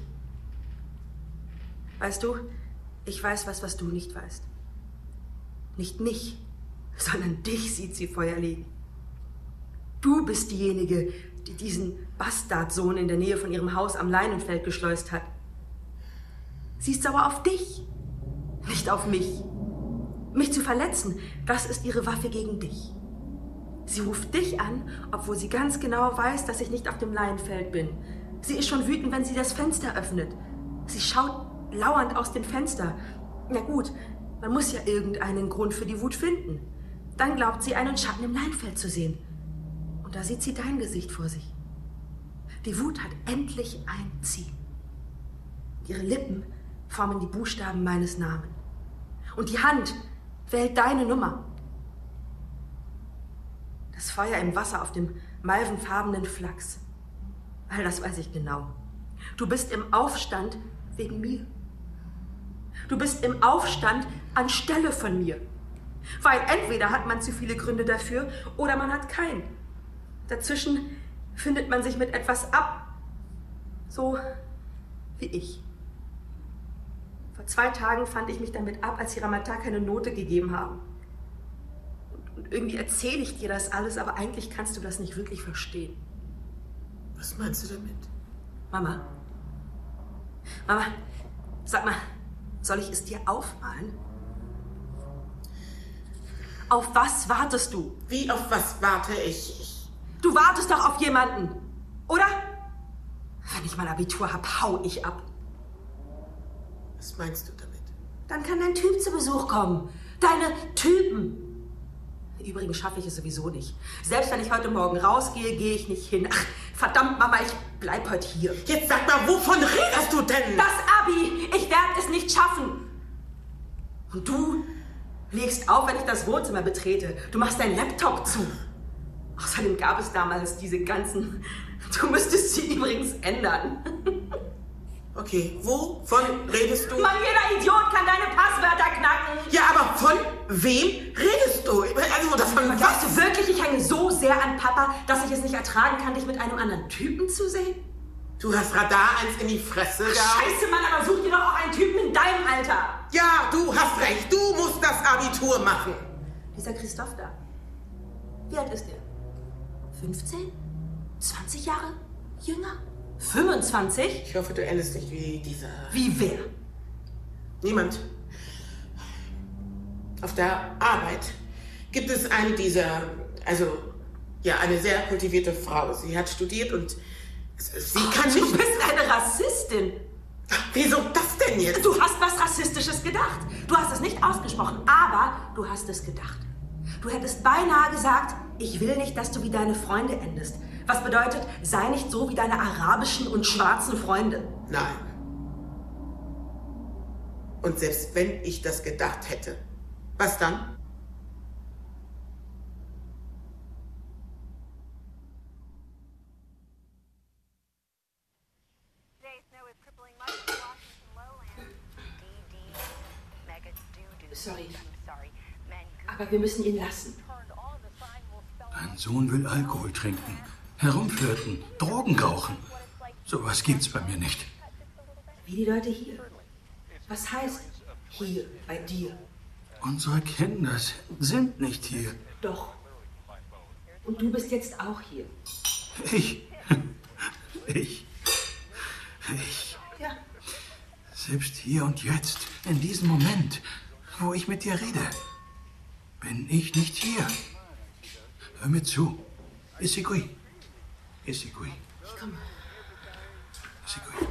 Speaker 2: Weißt du, ich weiß was, was du nicht weißt. Nicht mich, sondern dich sieht sie Feuer legen. Du bist diejenige, die diesen Bastardsohn in der Nähe von ihrem Haus am Leinenfeld geschleust hat. Sie ist sauer auf dich, nicht auf mich. Mich zu verletzen, das ist ihre Waffe gegen dich. Sie ruft dich an, obwohl sie ganz genau weiß, dass ich nicht auf dem Leinenfeld bin. Sie ist schon wütend, wenn sie das Fenster öffnet. Sie schaut lauernd aus dem Fenster. Na gut, man muss ja irgendeinen Grund für die Wut finden. Dann glaubt sie, einen Schatten im Leinenfeld zu sehen. Und da sieht sie dein Gesicht vor sich. Die Wut hat endlich ein Ziel. Ihre Lippen formen die Buchstaben meines Namens. Und die Hand wählt deine Nummer. Das Feuer im Wasser auf dem malvenfarbenen Flachs. All das weiß ich genau. Du bist im Aufstand wegen mir. Du bist im Aufstand anstelle von mir. Weil entweder hat man zu viele Gründe dafür oder man hat keinen. Dazwischen findet man sich mit etwas ab. So wie ich. Vor zwei Tagen fand ich mich damit ab, als sie Ramada keine Note gegeben haben. Und, und irgendwie erzähle ich dir das alles, aber eigentlich kannst du das nicht wirklich verstehen.
Speaker 1: Was meinst du damit?
Speaker 2: Mama? Mama, sag mal, soll ich es dir aufmalen? Auf was wartest du?
Speaker 1: Wie auf was warte ich? ich
Speaker 2: du wartest doch auf jemanden, oder? Wenn ich mein Abitur hab, hau ich ab.
Speaker 1: Was meinst du damit?
Speaker 2: Dann kann dein Typ zu Besuch kommen. Deine Typen. Übrigens schaffe ich es sowieso nicht. Selbst wenn ich heute Morgen rausgehe, gehe ich nicht hin. Ach, verdammt, Mama, ich bleib heute hier.
Speaker 1: Jetzt sag mal, wovon redest du denn?
Speaker 2: Das Abi! Ich werde es nicht schaffen. Und du legst auf, wenn ich das Wohnzimmer betrete. Du machst deinen Laptop zu. Außerdem gab es damals diese ganzen... Du müsstest sie übrigens ändern.
Speaker 1: Okay, wovon redest du?
Speaker 2: Mann, jeder Idiot kann deine Passwörter knacken.
Speaker 1: Ja, aber von wem redest du? Also davon was?
Speaker 2: Glaubst du wirklich, ich hänge so sehr an Papa, dass ich es nicht ertragen kann, dich mit einem anderen Typen zu sehen?
Speaker 1: Du hast Radar eins in die Fresse gehauen.
Speaker 2: Scheiße, Mann, aber such dir doch auch einen Typen in deinem Alter.
Speaker 1: Ja, du hast recht. Du musst das Abitur machen.
Speaker 2: Dieser Christoph da. Wie alt ist der? fünfzehn? zwanzig Jahre? Jünger? fünfundzwanzig?
Speaker 1: Ich hoffe, du endest nicht wie dieser...
Speaker 2: Wie wer?
Speaker 1: Niemand. Auf der Arbeit gibt es eine dieser... Also, ja, eine sehr kultivierte Frau. Sie hat studiert und sie kann
Speaker 2: nicht...
Speaker 1: nicht...
Speaker 2: Du bist eine Rassistin.
Speaker 1: Wieso das denn jetzt?
Speaker 2: Du hast was Rassistisches gedacht. Du hast es nicht ausgesprochen, aber du hast es gedacht. Du hättest beinahe gesagt, ich will nicht, dass du wie deine Freunde endest. Was bedeutet, sei nicht so wie deine arabischen und schwarzen Freunde.
Speaker 1: Nein. Und selbst wenn ich das gedacht hätte, was dann?
Speaker 2: Sorry, aber wir müssen ihn lassen.
Speaker 5: Dein Sohn will Alkohol trinken, herumflirten, Drogen rauchen. Sowas gibt's bei mir nicht.
Speaker 2: Wie die Leute hier. Was heißt hier bei dir?
Speaker 5: Unsere Kinder sind nicht hier.
Speaker 2: Doch. Und du bist jetzt auch hier.
Speaker 5: Ich? Ich?
Speaker 9: Ich.
Speaker 4: Ja.
Speaker 9: Selbst hier und jetzt, in diesem Moment, wo ich mit dir rede, bin ich nicht hier. Hör mir zu. Isigui. Isigui.
Speaker 4: Ich komme.
Speaker 9: Isigui.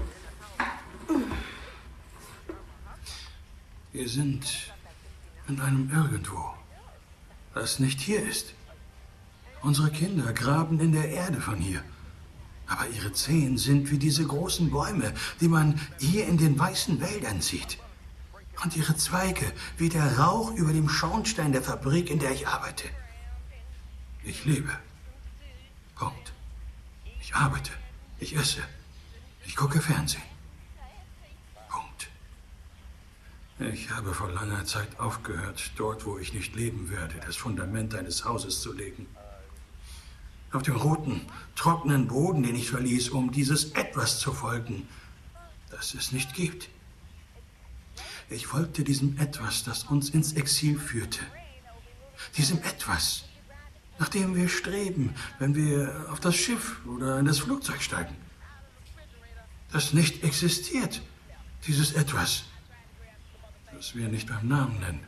Speaker 9: Wir sind in einem Irgendwo, das nicht hier ist. Unsere Kinder graben in der Erde von hier. Aber ihre Zehen sind wie diese großen Bäume, die man hier in den weißen Wäldern sieht. Und ihre Zweige wie der Rauch über dem Schornstein der Fabrik, in der ich arbeite. Ich lebe. Punkt. Ich arbeite. Ich esse. Ich gucke Fernsehen. Punkt. Ich habe vor langer Zeit aufgehört, dort, wo ich nicht leben werde, das Fundament eines Hauses zu legen. Auf dem roten, trockenen Boden, den ich verließ, um dieses Etwas zu folgen, das es nicht gibt. Ich folgte diesem Etwas, das uns ins Exil führte. Diesem Etwas, nach dem wir streben, wenn wir auf das Schiff oder in das Flugzeug steigen. Das nicht existiert, dieses Etwas, das wir nicht beim Namen nennen.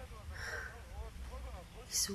Speaker 2: Yusuf,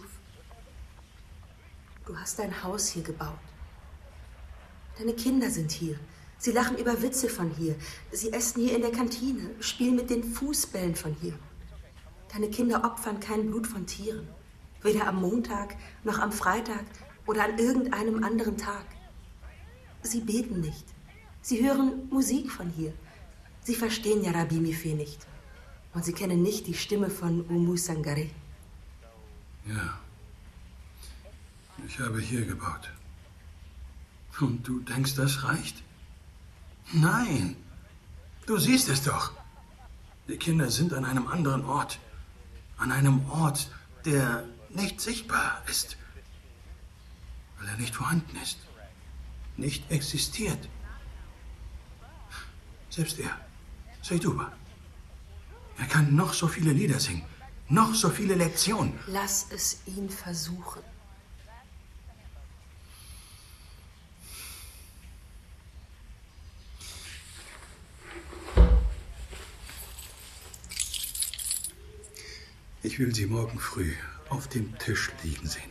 Speaker 2: du hast dein Haus hier gebaut. Deine Kinder sind hier. Sie lachen über Witze von hier. Sie essen hier in der Kantine, spielen mit den Fußbällen von hier. Deine Kinder opfern kein Blut von Tieren. Weder am Montag, noch am Freitag oder an irgendeinem anderen Tag. Sie beten nicht. Sie hören Musik von hier. Sie verstehen Yarabi Mife nicht. Und sie kennen nicht die Stimme von Umu Sangare.
Speaker 9: Ja. Ich habe hier gebaut. Und du denkst, das reicht? Nein. Du siehst es doch. Die Kinder sind an einem anderen Ort. An einem Ort, der nicht sichtbar ist. Weil er nicht vorhanden ist. Nicht existiert. Selbst er, Seyduba. Er kann noch so viele Lieder singen. Noch so viele Lektionen.
Speaker 2: Lass es ihn versuchen.
Speaker 9: Ich will sie morgen früh auf dem Tisch liegen sehen.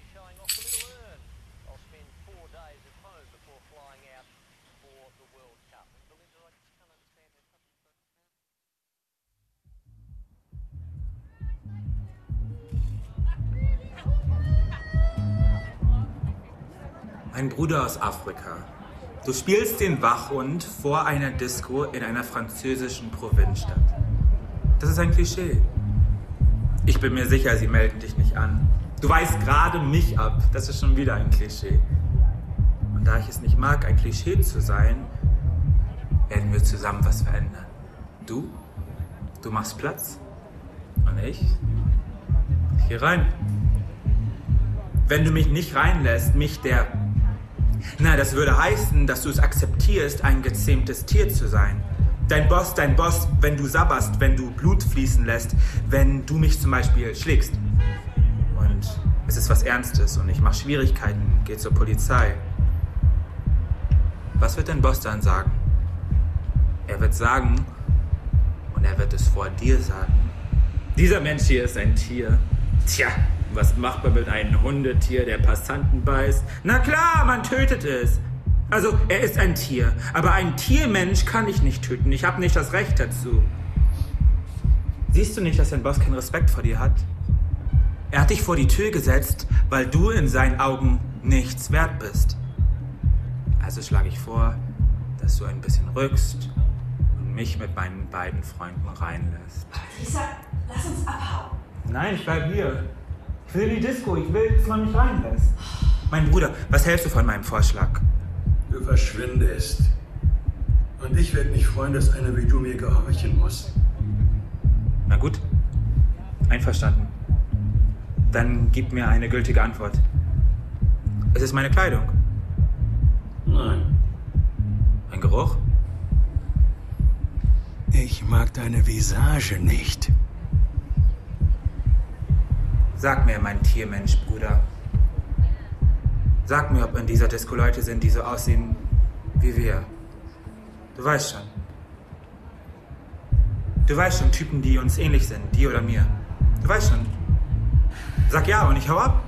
Speaker 7: Ein Bruder aus Afrika. Du spielst den Wachhund vor einer Disco in einer französischen Provinzstadt. Das ist ein Klischee. Ich bin mir sicher, sie melden dich nicht an. Du weist gerade mich ab. Das ist schon wieder ein Klischee. Und da ich es nicht mag, ein Klischee zu sein, werden wir zusammen was verändern. Du, du machst Platz. Und ich, hier rein. Wenn du mich nicht reinlässt, mich der... Na, das würde heißen, dass du es akzeptierst, ein gezähmtes Tier zu sein. Dein Boss, dein Boss, wenn du sabberst, wenn du Blut fließen lässt, wenn du mich zum Beispiel schlägst. Und es ist was Ernstes und ich mache Schwierigkeiten, geh zur Polizei. Was wird dein Boss dann sagen? Er wird sagen, und er wird es vor dir sagen, dieser Mensch hier ist ein Tier. Tja, was macht man mit einem Hundetier, der Passanten beißt? Na klar, man tötet es. Also, er ist ein Tier. Aber ein Tiermensch kann ich nicht töten. Ich habe nicht das Recht dazu. Siehst du nicht, dass dein Boss keinen Respekt vor dir hat? Er hat dich vor die Tür gesetzt, weil du in seinen Augen nichts wert bist. Also schlage ich vor, dass du ein bisschen rückst und mich mit meinen beiden Freunden reinlässt.
Speaker 2: Patricia, lass uns abhauen.
Speaker 7: Nein, ich bleib hier. Ich will in die Disco. Ich will, dass man mich reinlässt. Mein Bruder, was hältst du von meinem Vorschlag?
Speaker 9: Du verschwindest. Und ich werde mich freuen, dass einer wie du mir gehorchen muss.
Speaker 7: Na gut. Einverstanden. Dann gib mir eine gültige Antwort. Es ist meine Kleidung.
Speaker 9: Nein.
Speaker 7: Ein Geruch?
Speaker 9: Ich mag deine Visage nicht.
Speaker 7: Sag mir, mein Tiermensch, Bruder. Sag mir, ob in dieser Disco Leute sind, die so aussehen wie wir. Du weißt schon. Du weißt schon, Typen, die uns ähnlich sind, dir oder mir. Du weißt schon. Sag ja und ich hau ab.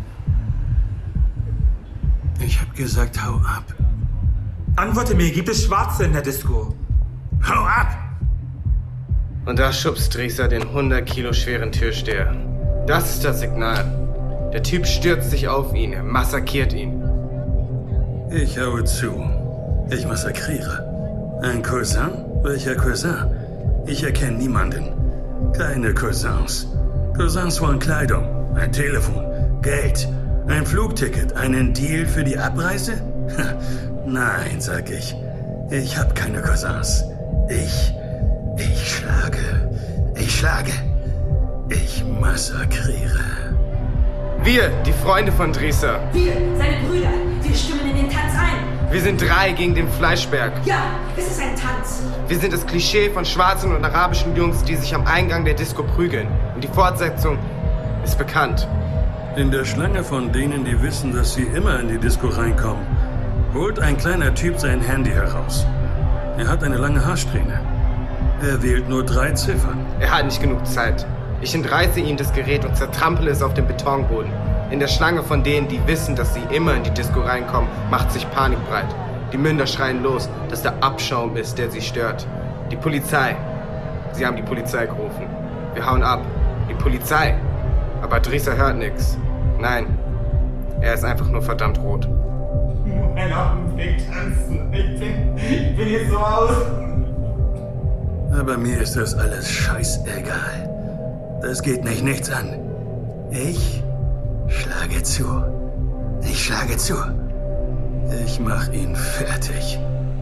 Speaker 9: Ich hab gesagt, hau ab.
Speaker 7: Antworte mir, gibt es Schwarze in der Disco?
Speaker 9: Hau ab!
Speaker 3: Und da schubst Drieser den hundert Kilo schweren Türsteher. Das ist das Signal. Der Typ stürzt sich auf ihn, er massakriert ihn.
Speaker 9: Ich haue zu. Ich massakriere. Ein Cousin? Welcher Cousin? Ich erkenne niemanden. Keine Cousins. Cousins wollen Kleidung, ein Telefon, Geld, ein Flugticket, einen Deal für die Abreise? Nein, sag ich. Ich hab keine Cousins. Ich, ich schlage. Ich schlage. Ich massakriere.
Speaker 3: Wir, die Freunde von Drieser.
Speaker 2: Wir, seine Brüder. Wir stimmen in den Tanz ein.
Speaker 3: Wir sind drei gegen den Fleischberg.
Speaker 2: Ja, es ist ein Tanz.
Speaker 3: Wir sind das Klischee von schwarzen und arabischen Jungs, die sich am Eingang der Disco prügeln. Und die Fortsetzung ist bekannt.
Speaker 9: In der Schlange von denen, die wissen, dass sie immer in die Disco reinkommen, holt ein kleiner Typ sein Handy heraus. Er hat eine lange Haarsträhne. Er wählt nur drei Ziffern.
Speaker 3: Er hat nicht genug Zeit. Ich entreiße ihm das Gerät und zertrampele es auf dem Betonboden. In der Schlange von denen, die wissen, dass sie immer in die Disco reinkommen, macht sich Panik breit. Die Münder schreien los, dass der Abschaum ist, der sie stört. Die Polizei. Sie haben die Polizei gerufen. Wir hauen ab. Die Polizei. Aber Drieser hört nichts. Nein. Er ist einfach nur verdammt rot.
Speaker 7: Ein Augenblick tanzen. Ich bin, ich bin hier so aus.
Speaker 9: Aber mir ist das alles scheißegal. Das geht mich nichts an. Ich schlage zu. Ich schlage zu. Ich mach ihn fertig.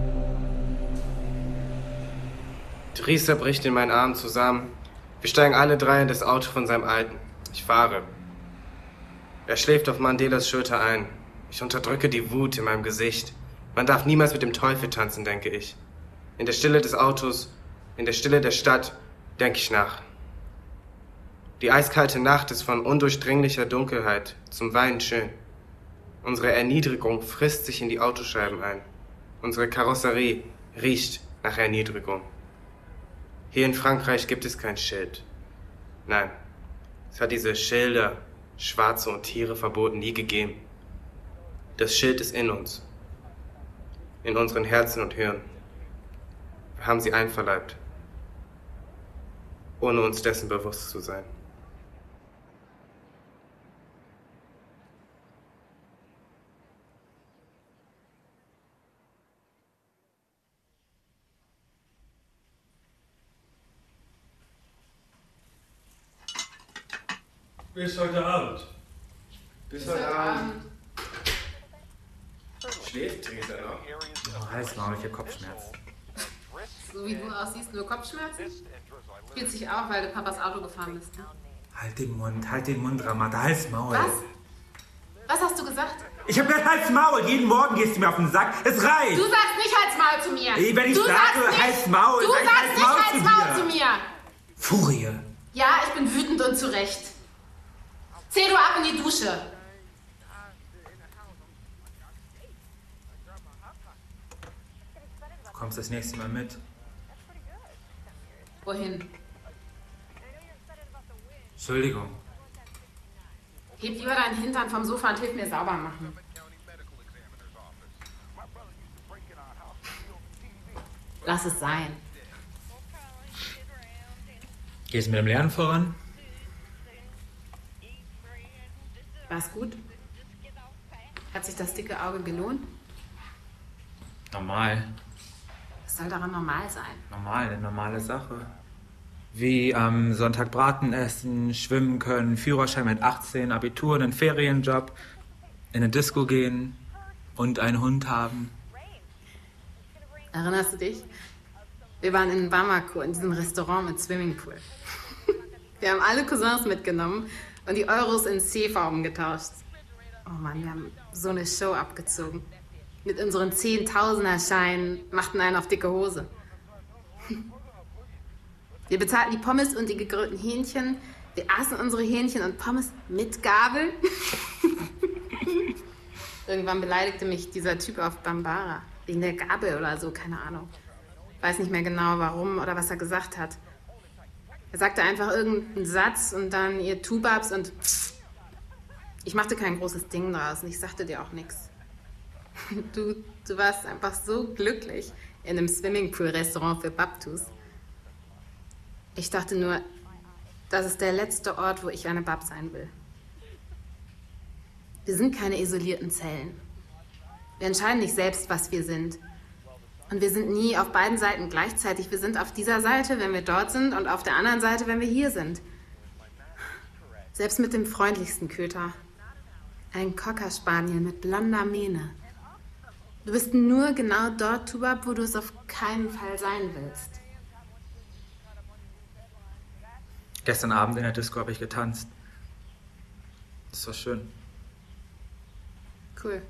Speaker 3: Drieser bricht in meinen Armen zusammen. Wir steigen alle drei in das Auto von seinem Alten. Ich fahre. Er schläft auf Mandelas Schulter ein. Ich unterdrücke die Wut in meinem Gesicht. Man darf niemals mit dem Teufel tanzen, denke ich. In der Stille des Autos, in der Stille der Stadt, denke ich nach. Die eiskalte Nacht ist von undurchdringlicher Dunkelheit zum Weinen schön. Unsere Erniedrigung frisst sich in die Autoscheiben ein. Unsere Karosserie riecht nach Erniedrigung. Hier in Frankreich gibt es kein Schild. Nein, es hat diese Schilder, Schwarze und Tiere verboten, nie gegeben. Das Schild ist in uns. In unseren Herzen und Hirn. Wir haben sie einverleibt. Ohne uns dessen bewusst zu sein.
Speaker 5: Bis heute Abend.
Speaker 3: Bis heute Abend. Schläft Drieser noch?
Speaker 7: Oh, Halsmaul, ich hab Kopfschmerzen.
Speaker 4: So wie du aussiehst, nur Kopfschmerzen? Fühlt sich auch, weil du Papas Auto gefahren bist, ne?
Speaker 7: Halt den Mund, halt den Mund, Ramada, Halsmaul.
Speaker 4: Was? Was hast du gesagt?
Speaker 7: Ich hab gesagt Halsmaul, jeden Morgen gehst du mir auf den Sack. Es reicht.
Speaker 4: Du sagst nicht Halsmaul zu mir.
Speaker 7: Ey, wenn ich
Speaker 4: du
Speaker 7: sage Halsmaul,
Speaker 4: Du
Speaker 7: sag ich
Speaker 4: sagst nicht
Speaker 7: Halsmaul
Speaker 4: Halsmaul zu mir.
Speaker 7: Furie.
Speaker 4: Ja, ich bin wütend und zu Recht. Zähl du ab in die Dusche.
Speaker 7: Du kommst das nächste Mal mit.
Speaker 4: Wohin?
Speaker 7: Entschuldigung.
Speaker 4: Heb lieber deinen Hintern vom Sofa und hilf mir sauber machen. Lass es sein.
Speaker 7: Gehst du mit dem Lernen voran?
Speaker 4: War's gut? Hat sich das dicke Auge gelohnt?
Speaker 7: Normal.
Speaker 4: Was soll daran normal sein?
Speaker 7: Normal, eine normale Sache. Wie am Sonntag Braten essen, schwimmen können, Führerschein mit achtzehn, Abitur, einen Ferienjob, in eine Disco gehen und einen Hund haben.
Speaker 4: Erinnerst du dich? Wir waren in Bamako, in diesem Restaurant mit Swimmingpool. Wir haben alle Cousins mitgenommen und die Euros in C V umgetauscht. Oh Mann, wir haben so eine Show abgezogen. Mit unseren Zehntausender-Scheinen machten einen auf dicke Hose. Wir bezahlten die Pommes und die gegrillten Hähnchen. Wir aßen unsere Hähnchen und Pommes mit Gabel. Irgendwann beleidigte mich dieser Typ auf Bambara. Wegen der Gabel oder so, keine Ahnung. Weiß nicht mehr genau, warum oder was er gesagt hat. Er sagte einfach irgendeinen Satz und dann ihr Tubabs und ich machte kein großes Ding draus und ich sagte dir auch nichts. Du, du warst einfach so glücklich in einem Swimmingpool-Restaurant für Babtus. Ich dachte nur, das ist der letzte Ort, wo ich eine Bab sein will. Wir sind keine isolierten Zellen. Wir entscheiden nicht selbst, was wir sind. Und wir sind nie auf beiden Seiten gleichzeitig. Wir sind auf dieser Seite, wenn wir dort sind, und auf der anderen Seite, wenn wir hier sind. Selbst mit dem freundlichsten Köter. Ein Cocker Spaniel mit blonder Mähne. Du bist nur genau dort, Tubab, wo du es auf keinen Fall sein willst.
Speaker 7: Gestern Abend in der Disco habe ich getanzt. Das war schön.
Speaker 4: Cool.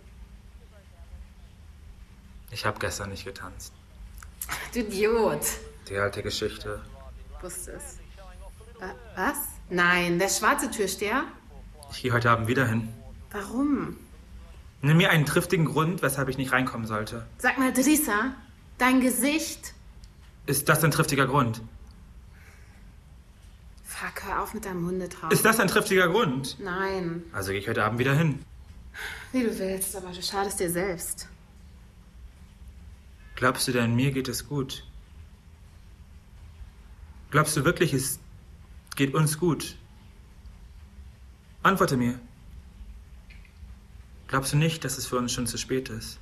Speaker 7: Ich habe gestern nicht getanzt.
Speaker 4: Du Idiot.
Speaker 7: Die alte Geschichte.
Speaker 4: Wusste es. Wa- Was? Nein, der schwarze Türsteher?
Speaker 7: Ich gehe heute Abend wieder hin.
Speaker 4: Warum?
Speaker 7: Nimm mir einen triftigen Grund, weshalb ich nicht reinkommen sollte.
Speaker 4: Sag mal, Drissa, dein Gesicht.
Speaker 7: Ist das ein triftiger Grund?
Speaker 4: Fuck, hör auf mit deinem Hundetraum.
Speaker 7: Ist das ein triftiger Grund?
Speaker 4: Nein.
Speaker 7: Also gehe ich heute Abend wieder hin.
Speaker 4: Wie du willst, aber du schadest dir selbst.
Speaker 7: Glaubst du denn, mir geht es gut? Glaubst du wirklich, es geht uns gut? Antworte mir. Glaubst du nicht, dass es für uns schon zu spät ist?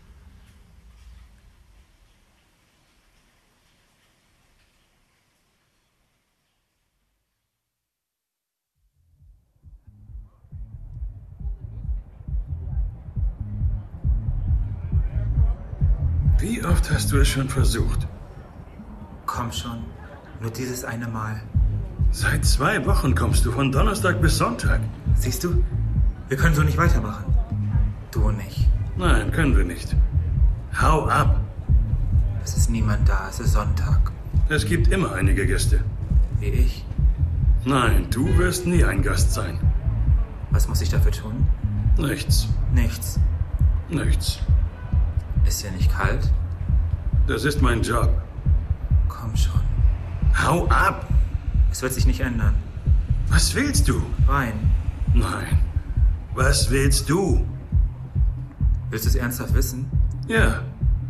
Speaker 9: Wie oft hast du es schon versucht?
Speaker 7: Komm schon, nur dieses eine Mal.
Speaker 9: Seit zwei Wochen kommst du von Donnerstag bis Sonntag.
Speaker 7: Siehst du, wir können so nicht weitermachen. Du nicht.
Speaker 9: Nein, können wir nicht. Hau ab.
Speaker 7: Es ist niemand da, es ist Sonntag.
Speaker 9: Es gibt immer einige Gäste.
Speaker 7: Wie ich.
Speaker 9: Nein, du wirst nie ein Gast sein.
Speaker 7: Was muss ich dafür tun?
Speaker 9: Nichts.
Speaker 7: Nichts.
Speaker 9: Nichts.
Speaker 7: Ist dir nicht kalt?
Speaker 9: Das ist mein Job.
Speaker 7: Komm schon.
Speaker 9: Hau ab!
Speaker 7: Es wird sich nicht ändern.
Speaker 9: Was willst du?
Speaker 7: Rein.
Speaker 9: Nein. Was willst du?
Speaker 7: Willst du es ernsthaft wissen?
Speaker 9: Ja.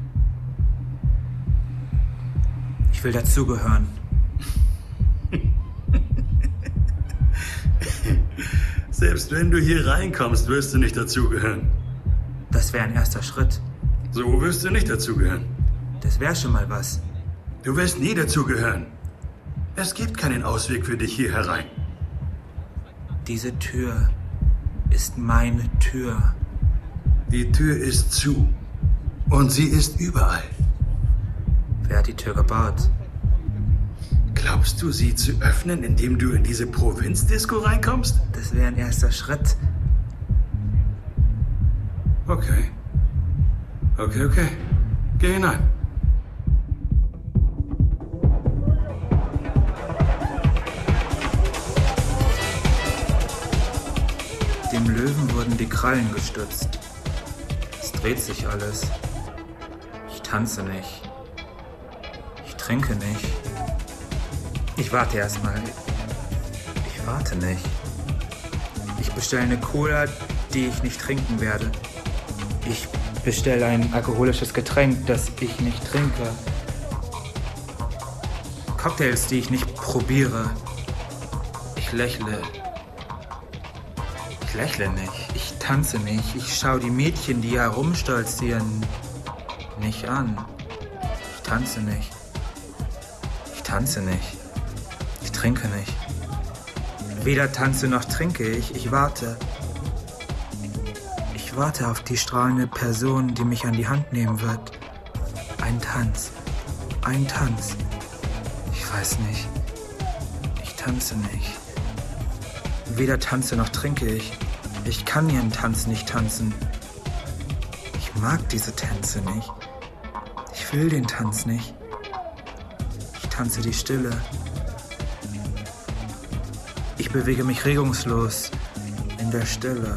Speaker 7: Ich will dazugehören.
Speaker 9: Selbst wenn du hier reinkommst, wirst du nicht dazugehören.
Speaker 7: Das wäre ein erster Schritt.
Speaker 9: So wirst du nicht dazugehören.
Speaker 7: Das wäre schon mal was.
Speaker 9: Du wirst nie dazugehören. Es gibt keinen Ausweg für dich hier herein.
Speaker 7: Diese Tür ist meine Tür.
Speaker 9: Die Tür ist zu. Und sie ist überall.
Speaker 7: Wer hat die Tür gebaut?
Speaker 9: Glaubst du, sie zu öffnen, indem du in diese Provinzdisco reinkommst?
Speaker 7: Das wäre ein erster Schritt.
Speaker 9: Okay. Okay, okay. Geh hinein.
Speaker 7: Dem Löwen wurden die Krallen gestützt. Es dreht sich alles. Ich tanze nicht. Ich trinke nicht. Ich warte erstmal. Ich warte nicht. Ich bestelle eine Cola, die ich nicht trinken werde. Ich bestelle ein alkoholisches Getränk, das ich nicht trinke. Cocktails, die ich nicht probiere. Ich lächle. Ich lächle nicht. Ich tanze nicht. Ich schaue die Mädchen, die herumstolzieren, nicht an. Ich tanze nicht. Ich tanze nicht. Ich trinke nicht. Weder tanze noch trinke ich. Ich warte. Ich warte auf die strahlende Person, die mich an die Hand nehmen wird. Ein Tanz. Ein Tanz. Ich weiß nicht. Ich tanze nicht. Weder tanze noch trinke ich. Ich kann ihren Tanz nicht tanzen. Ich mag diese Tänze nicht. Ich will den Tanz nicht. Ich tanze die Stille. Ich bewege mich regungslos in der Stille.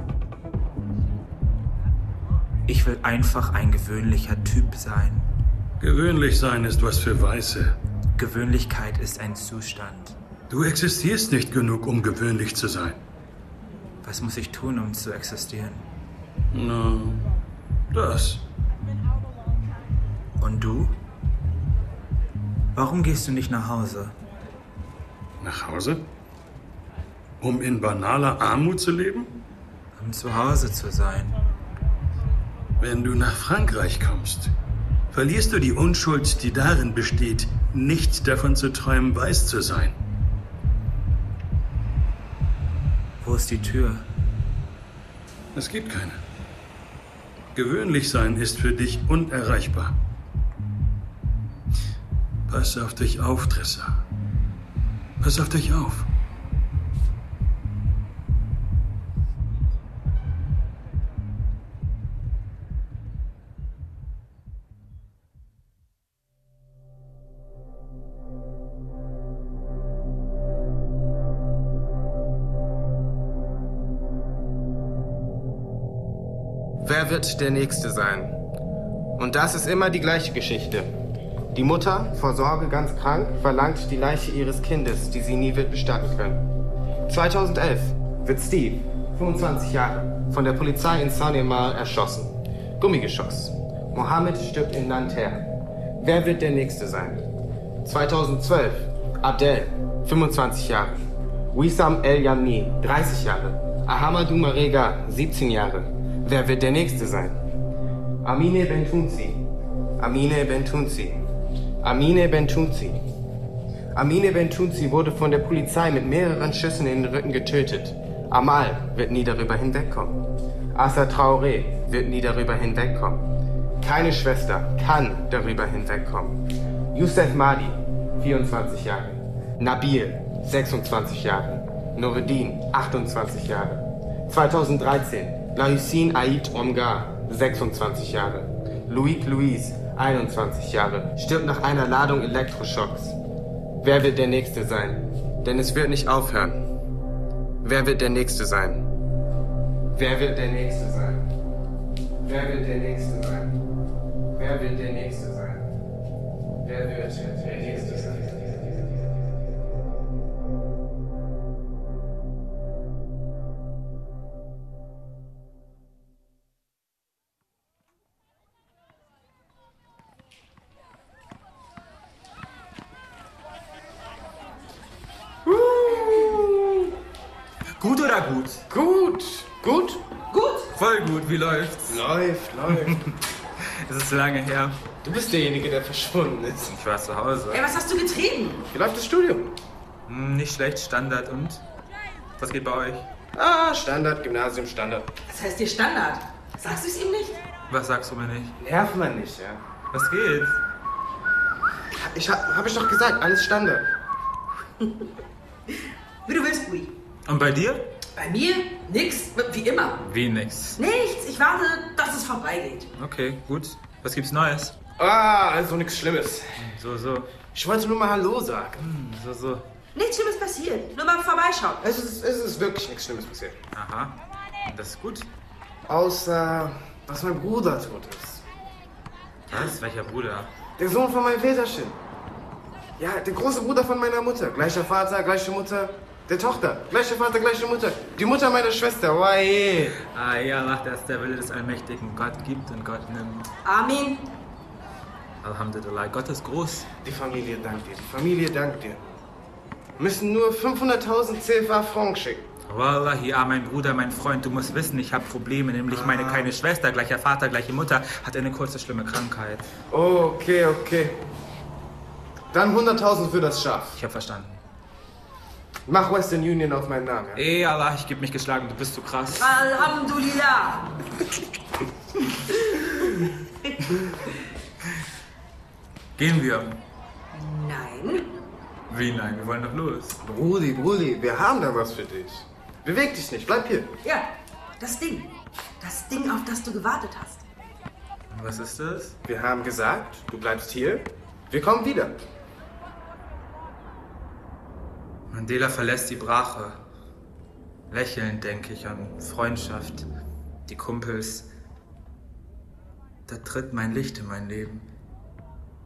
Speaker 7: Ich will einfach ein gewöhnlicher Typ sein.
Speaker 5: Gewöhnlich sein ist was für Weiße.
Speaker 7: Gewöhnlichkeit ist ein Zustand.
Speaker 5: Du existierst nicht genug, um gewöhnlich zu sein.
Speaker 7: Was muss ich tun, um zu existieren?
Speaker 5: Na, das.
Speaker 7: Und du? Warum gehst du nicht nach Hause?
Speaker 5: Nach Hause? Um in banaler Armut zu leben?
Speaker 7: Um zu Hause zu sein.
Speaker 5: Wenn du nach Frankreich kommst, verlierst du die Unschuld, die darin besteht, nicht davon zu träumen, weiß zu sein.
Speaker 7: Wo ist die Tür?
Speaker 5: Es gibt keine. Gewöhnlich sein ist für dich unerreichbar. Pass auf dich auf, Tressa. Pass auf dich auf.
Speaker 3: Wer wird der Nächste sein? Und das ist immer die gleiche Geschichte. Die Mutter, vor Sorge ganz krank, verlangt die Leiche ihres Kindes, die sie nie wird bestatten können. zweitausendelf wird Steve, fünfundzwanzig Jahre, von der Polizei in Saint-Neymar erschossen. Gummigeschoss. Mohammed stirbt in Nanterre. Wer wird der Nächste sein? zweitausendzwölf Abdel, fünfundzwanzig Jahre. Wissam El Yamni, dreißig Jahre. Ahamadou Marega, siebzehn Jahre. Wer wird der Nächste sein? Amine Bentunzi. Amine Bentunzi. Amine Bentunzi. Amine Bentunzi wurde von der Polizei mit mehreren Schüssen in den Rücken getötet. Amal wird nie darüber hinwegkommen. Assa Traoré wird nie darüber hinwegkommen. Keine Schwester kann darüber hinwegkommen. Youssef Mahdi, vierundzwanzig Jahre. Nabil, sechsundzwanzig Jahre. Noureddin, achtundzwanzig Jahre. zweitausenddreizehn Lahussin Aït Omgar, sechsundzwanzig Jahre. Loïc Louise, einundzwanzig Jahre, stirbt nach einer Ladung Elektroschocks. Wer wird der Nächste sein? Denn es wird nicht aufhören. Wer wird der Nächste sein? Wer wird der Nächste sein? Wer wird der Nächste sein? Wer wird der Nächste sein? Wer wird der Nächste sein?
Speaker 7: Gut oder gut?
Speaker 3: Gut, gut,
Speaker 2: Gut.
Speaker 7: Voll gut, wie läuft's?
Speaker 3: läuft, läuft.
Speaker 7: Es ist lange her.
Speaker 3: Du bist derjenige, der verschwunden ist.
Speaker 7: Ich war zu Hause.
Speaker 2: Ey, was hast du getrieben?
Speaker 3: Wie läuft das Studium?
Speaker 7: Hm, nicht schlecht, Standard und? Was geht bei euch?
Speaker 3: Ah, Standard, Gymnasium, Standard.
Speaker 2: Das heißt dir Standard. Sagst du es ihm nicht?
Speaker 7: Was sagst du mir nicht?
Speaker 3: Nerv man nicht, ja.
Speaker 7: Was geht?
Speaker 3: Ich hab, hab ich doch gesagt, alles Standard.
Speaker 2: Wie du willst, Bui.
Speaker 7: Und bei dir?
Speaker 2: Bei mir nix, wie immer.
Speaker 7: Wie nix.
Speaker 2: Nichts. Ich warte, dass es vorbeigeht.
Speaker 7: Okay, gut. Was gibt's Neues?
Speaker 3: Ah, also nichts Schlimmes.
Speaker 7: So, so.
Speaker 3: Ich wollte nur mal Hallo sagen.
Speaker 7: Hm, so, so.
Speaker 2: Nichts Schlimmes passiert. Nur mal vorbeischauen.
Speaker 3: Es ist, es ist wirklich nichts Schlimmes passiert.
Speaker 7: Aha. Das ist gut.
Speaker 3: Außer, dass mein Bruder tot ist.
Speaker 7: Was? Welcher Bruder?
Speaker 3: Der Sohn von meinem Väterchen. Ja, der große Bruder von meiner Mutter. Gleicher Vater, gleiche Mutter. Der Tochter. Gleicher Vater, gleiche Mutter. Die Mutter meiner Schwester. Waje.
Speaker 7: Ah ja, Allah, das ist der Wille des Allmächtigen. Gott gibt und Gott nimmt.
Speaker 2: Amen.
Speaker 7: Alhamdulillah, Gott ist groß.
Speaker 3: Die Familie dankt dir. Die Familie dankt dir. Müssen nur fünfhunderttausend C F A Francs schicken.
Speaker 7: Wallahi, ja, mein Bruder, mein Freund, du musst wissen, ich habe Probleme. Nämlich meine kleine Schwester, gleicher Vater, gleiche Mutter, hat eine kurze, schlimme Krankheit.
Speaker 3: Okay, okay. Dann hunderttausend für das Schaf.
Speaker 7: Ich habe verstanden.
Speaker 3: Mach Western Union auf meinen Namen, ja?
Speaker 7: Ey, Allah, ich geb mich geschlagen, du bist so krass.
Speaker 2: Alhamdulillah.
Speaker 7: Gehen wir.
Speaker 2: Nein.
Speaker 7: Wie nein, wir wollen doch los.
Speaker 3: Brudi, Brudi, wir haben da was für dich. Beweg dich nicht, bleib hier.
Speaker 2: Ja, das Ding. Das Ding, auf das du gewartet hast.
Speaker 7: Was ist das?
Speaker 3: Wir haben gesagt, du bleibst hier. Wir kommen wieder.
Speaker 7: Mandela verlässt die Brache. Lächelnd denke ich an Freundschaft, die Kumpels. Da tritt mein Licht in mein Leben.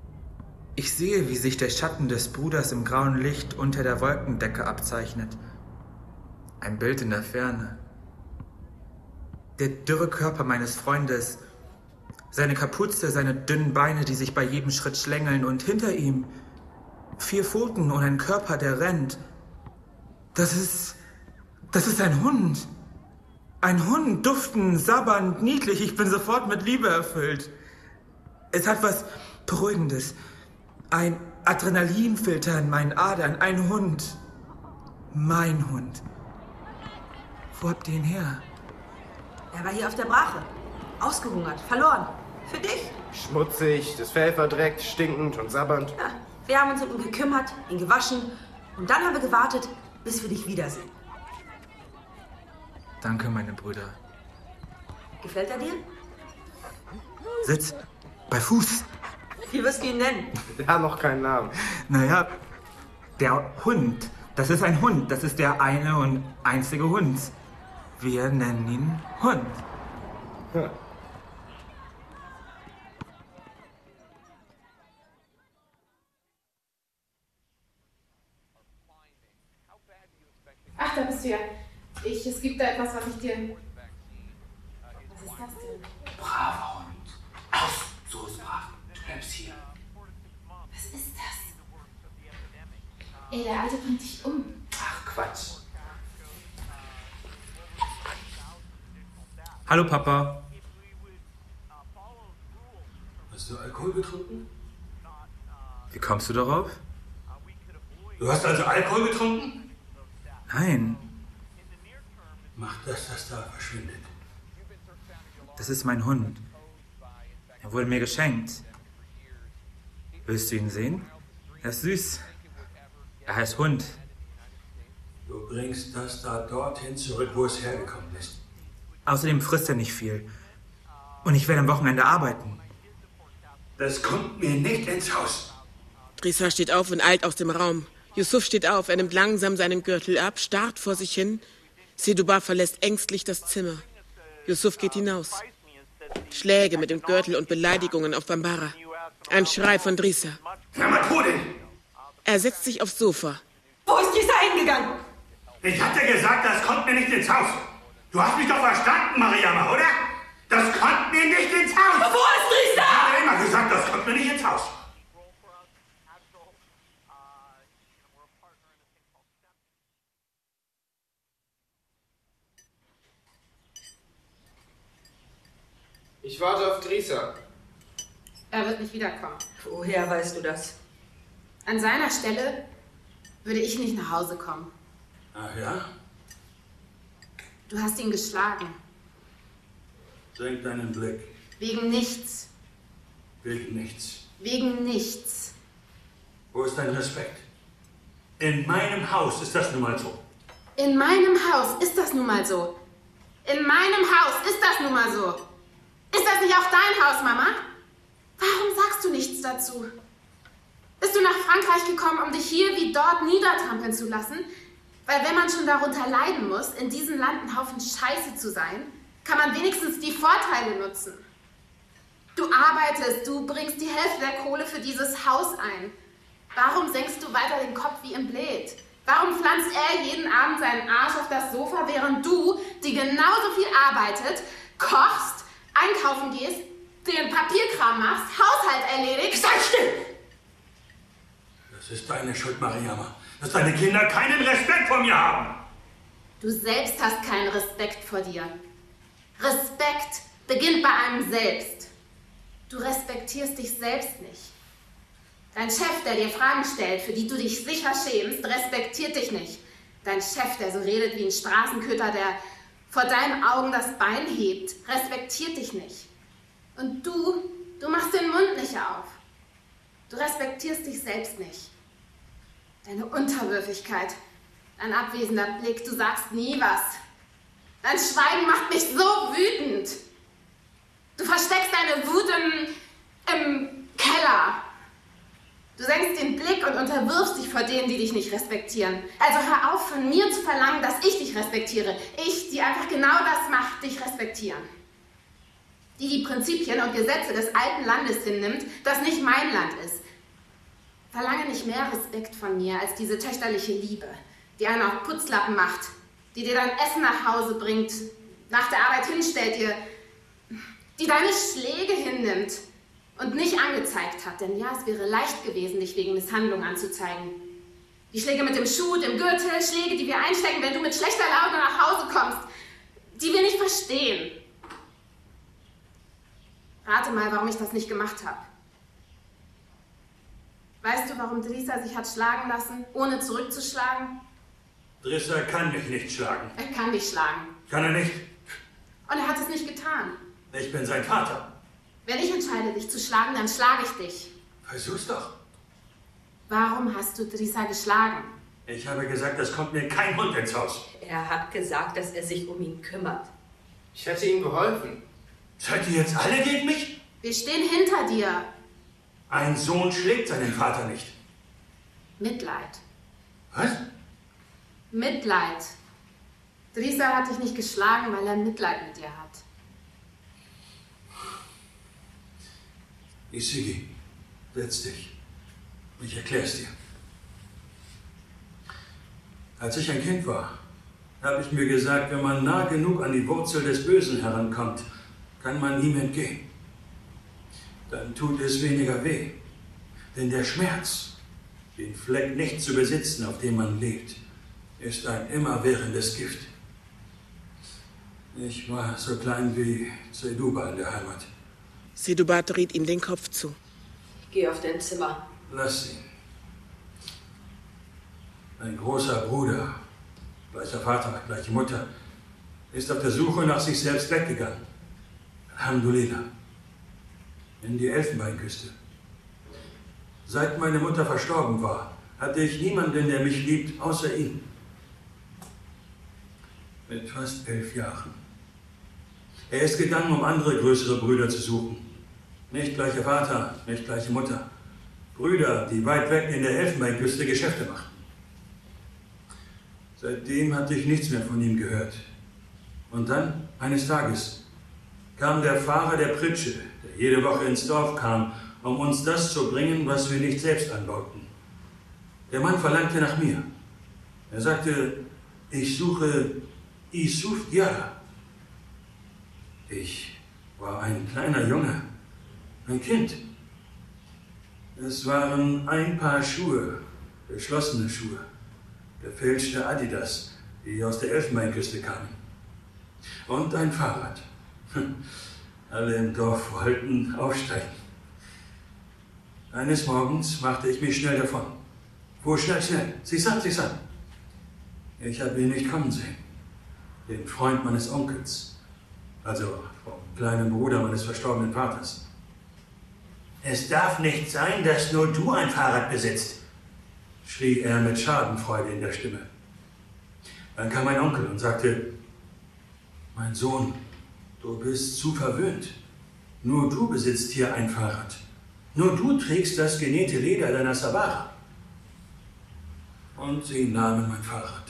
Speaker 7: Ich sehe, wie sich der Schatten des Bruders im grauen Licht unter der Wolkendecke abzeichnet. Ein Bild in der Ferne. Der dürre Körper meines Freundes, seine Kapuze, seine dünnen Beine, die sich bei jedem Schritt schlängeln, und hinter ihm vier Pfoten und ein Körper, der rennt. Das ist... das ist ein Hund. Ein Hund, duftend, sabbernd, niedlich. Ich bin sofort mit Liebe erfüllt. Es hat was Beruhigendes. Ein Adrenalinfilter in meinen Adern. Ein Hund. Mein Hund. Wo habt ihr ihn her?
Speaker 2: Er war hier auf der Brache. Ausgehungert, verloren. Für dich.
Speaker 3: Schmutzig, das Fell verdreckt, stinkend und sabbernd.
Speaker 2: Ja, wir haben uns um ihn gekümmert, ihn gewaschen. Und dann haben wir gewartet, bis wir dich wiedersehen.
Speaker 7: Danke, meine Brüder.
Speaker 2: Gefällt er dir?
Speaker 7: Sitz bei Fuß.
Speaker 2: Wie wirst du ihn nennen?
Speaker 3: Der hat noch keinen Namen.
Speaker 7: Naja, der Hund. Das ist ein Hund. Das ist der eine und einzige Hund. Wir nennen ihn Hund.
Speaker 3: Ja.
Speaker 4: Ach, da bist du ja. Ich, es gibt da etwas, was ich dir... Was ist das denn?
Speaker 7: Braver Hund. Aus, so ist brav. Du bleibst hier.
Speaker 4: Was ist das? Ey, der Alte bringt dich um.
Speaker 7: Ach, Quatsch. Hallo, Papa.
Speaker 9: Hast du Alkohol getrunken?
Speaker 7: Wie kommst du darauf?
Speaker 9: Du hast also Alkohol getrunken?
Speaker 7: Nein,
Speaker 9: Mach das, das da verschwindet.
Speaker 7: das ist mein Hund. Er wurde mir geschenkt. Willst du ihn sehen? Er ist süß. Er heißt Hund.
Speaker 9: Du bringst das da dorthin zurück, wo es hergekommen ist.
Speaker 7: Außerdem frisst er nicht viel. Und ich werde am Wochenende arbeiten.
Speaker 9: Das kommt mir nicht ins Haus.
Speaker 1: Drissa steht auf und eilt aus dem Raum. Yusuf steht auf, er nimmt langsam seinen Gürtel ab, starrt vor sich hin. Sedubar verlässt ängstlich das Zimmer. Yusuf geht hinaus. Schläge mit dem Gürtel und Beleidigungen auf Bambara. Ein Schrei von Drissa. Er setzt sich aufs Sofa.
Speaker 2: Wo ist Drissa hingegangen?
Speaker 9: Ich hatte gesagt, das kommt mir nicht ins Haus. Du hast mich doch verstanden, Mariama, oder? Das kommt mir nicht ins Haus.
Speaker 2: Wo ist Drissa?
Speaker 9: Ich habe immer gesagt, das kommt mir nicht ins Haus.
Speaker 3: Ich warte auf Drissa.
Speaker 4: Er wird nicht wiederkommen.
Speaker 2: Woher weißt du das?
Speaker 4: An seiner Stelle würde ich nicht nach Hause kommen.
Speaker 9: Ach ja?
Speaker 4: Du hast ihn geschlagen.
Speaker 9: Senk deinen Blick.
Speaker 4: Wegen nichts.
Speaker 9: Wegen nichts.
Speaker 4: Wegen nichts.
Speaker 9: Wo ist dein Respekt? In meinem Haus ist das nun mal so.
Speaker 4: In meinem Haus ist das nun mal so. In meinem Haus ist das nun mal so. Ist das nicht auch dein Haus, Mama? Warum sagst du nichts dazu? Bist du nach Frankreich gekommen, um dich hier wie dort niedertrampeln zu lassen? Weil wenn man schon darunter leiden muss, in diesem Land ein Haufen Scheiße zu sein, kann man wenigstens die Vorteile nutzen. Du arbeitest, du bringst die Hälfte der Kohle für dieses Haus ein. Warum senkst du weiter den Kopf wie im Blät? Warum pflanzt er jeden Abend seinen Arsch auf das Sofa, während du, die genauso viel arbeitet, kochst, einkaufen gehst, den Papierkram machst, Haushalt erledigst? Sei still!
Speaker 9: Das ist deine Schuld, Mariama, dass deine Kinder keinen Respekt vor mir haben.
Speaker 4: Du selbst hast keinen Respekt vor dir. Respekt beginnt bei einem selbst. Du respektierst dich selbst nicht. Dein Chef, der dir Fragen stellt, für die du dich sicher schämst, respektiert dich nicht. Dein Chef, der so redet wie ein Straßenköter, der vor deinen Augen das Bein hebt, respektiert dich nicht. Und du, du machst den Mund nicht auf. Du respektierst dich selbst nicht. Deine Unterwürfigkeit, dein abwesender Blick, du sagst nie was. Dein Schweigen macht mich so wütend. Du versteckst deine Wut im, im Keller. Du senkst den Blick und unterwirfst dich vor denen, die dich nicht respektieren. Also hör auf, von mir zu verlangen, dass ich dich respektiere. Ich, die einfach genau das macht, dich respektieren. Die die Prinzipien und Gesetze des alten Landes hinnimmt, das nicht mein Land ist. Verlange nicht mehr Respekt von mir als diese töchterliche Liebe, die einen auf Putzlappen macht, die dir dein Essen nach Hause bringt, nach der Arbeit hinstellt, dir, die deine Schläge hinnimmt und nicht angezeigt hat. Denn ja, es wäre leicht gewesen, dich wegen Misshandlung anzuzeigen. Die Schläge mit dem Schuh, dem Gürtel, Schläge, die wir einstecken, wenn du mit schlechter Laune nach Hause kommst, die wir nicht verstehen. Rate mal, warum ich das nicht gemacht habe. Weißt du, warum Drissa sich hat schlagen lassen, ohne zurückzuschlagen?
Speaker 9: Drissa kann mich nicht schlagen.
Speaker 4: Er kann dich schlagen.
Speaker 9: Kann er nicht?
Speaker 4: Und er hat es nicht getan.
Speaker 9: Ich bin sein Vater.
Speaker 4: Wenn ich entscheide, dich zu schlagen, dann schlage ich dich.
Speaker 9: Versuch's doch.
Speaker 4: Warum hast du Drissa geschlagen?
Speaker 9: Ich habe gesagt, es kommt mir kein Hund ins Haus.
Speaker 2: Er hat gesagt, dass er sich um ihn kümmert.
Speaker 6: Ich hätte ihm geholfen.
Speaker 9: Seid ihr jetzt alle gegen mich?
Speaker 4: Wir stehen hinter dir.
Speaker 9: Ein Sohn schlägt seinen Vater nicht.
Speaker 4: Mitleid.
Speaker 9: Was?
Speaker 4: Mitleid. Drissa hat dich nicht geschlagen, weil er Mitleid mit dir hat.
Speaker 9: Isigi, setz dich. Ich erklär's dir. Als ich ein Kind war, habe ich mir gesagt, wenn man nah genug an die Wurzel des Bösen herankommt, kann man ihm entgehen. Dann tut es weniger weh. Denn der Schmerz, den Fleck nicht zu besitzen, auf dem man lebt, ist ein immerwährendes Gift. Ich war so klein wie Seduba in der Heimat.
Speaker 1: Seduba dreht ihm den Kopf zu.
Speaker 2: Ich gehe auf dein Zimmer.
Speaker 9: Lass ihn. Ein großer Bruder, gleicher Vater, gleiche Mutter, ist auf der Suche nach sich selbst weggegangen. Alhamdulillah. In die Elfenbeinküste. Seit meine Mutter verstorben war, hatte ich niemanden, der mich liebt, außer ihn. Mit fast elf Jahren. Er ist gegangen, um andere größere Brüder zu suchen. Nicht gleicher Vater, nicht gleiche Mutter. Brüder, die weit weg in der Elfenbeinküste Geschäfte machten. Seitdem hatte ich nichts mehr von ihm gehört. Und dann, eines Tages, kam der Fahrer der Pritsche, der jede Woche ins Dorf kam, um uns das zu bringen, was wir nicht selbst anbauten. Der Mann verlangte nach mir. Er sagte, ich suche Isuf Diarra. Ich war ein kleiner Junge, ein Kind. Es waren ein Paar Schuhe, geschlossene Schuhe, gefälschte Adidas, die aus der Elfenbeinküste kamen. Und ein Fahrrad. Alle im Dorf wollten aufsteigen. Eines Morgens machte ich mich schnell davon. Wo schnell, schnell? Sisan, Sisan. Ich habe ihn nicht kommen sehen. Den Freund meines Onkels. Also vom kleinen Bruder meines verstorbenen Vaters. Es darf nicht sein, dass nur du ein Fahrrad besitzt, schrie er mit Schadenfreude in der Stimme. Dann kam mein Onkel und sagte, mein Sohn, du bist zu verwöhnt. Nur du besitzt hier ein Fahrrad. Nur du trägst das genähte Leder deiner Sabara. Und sie nahmen mein Fahrrad.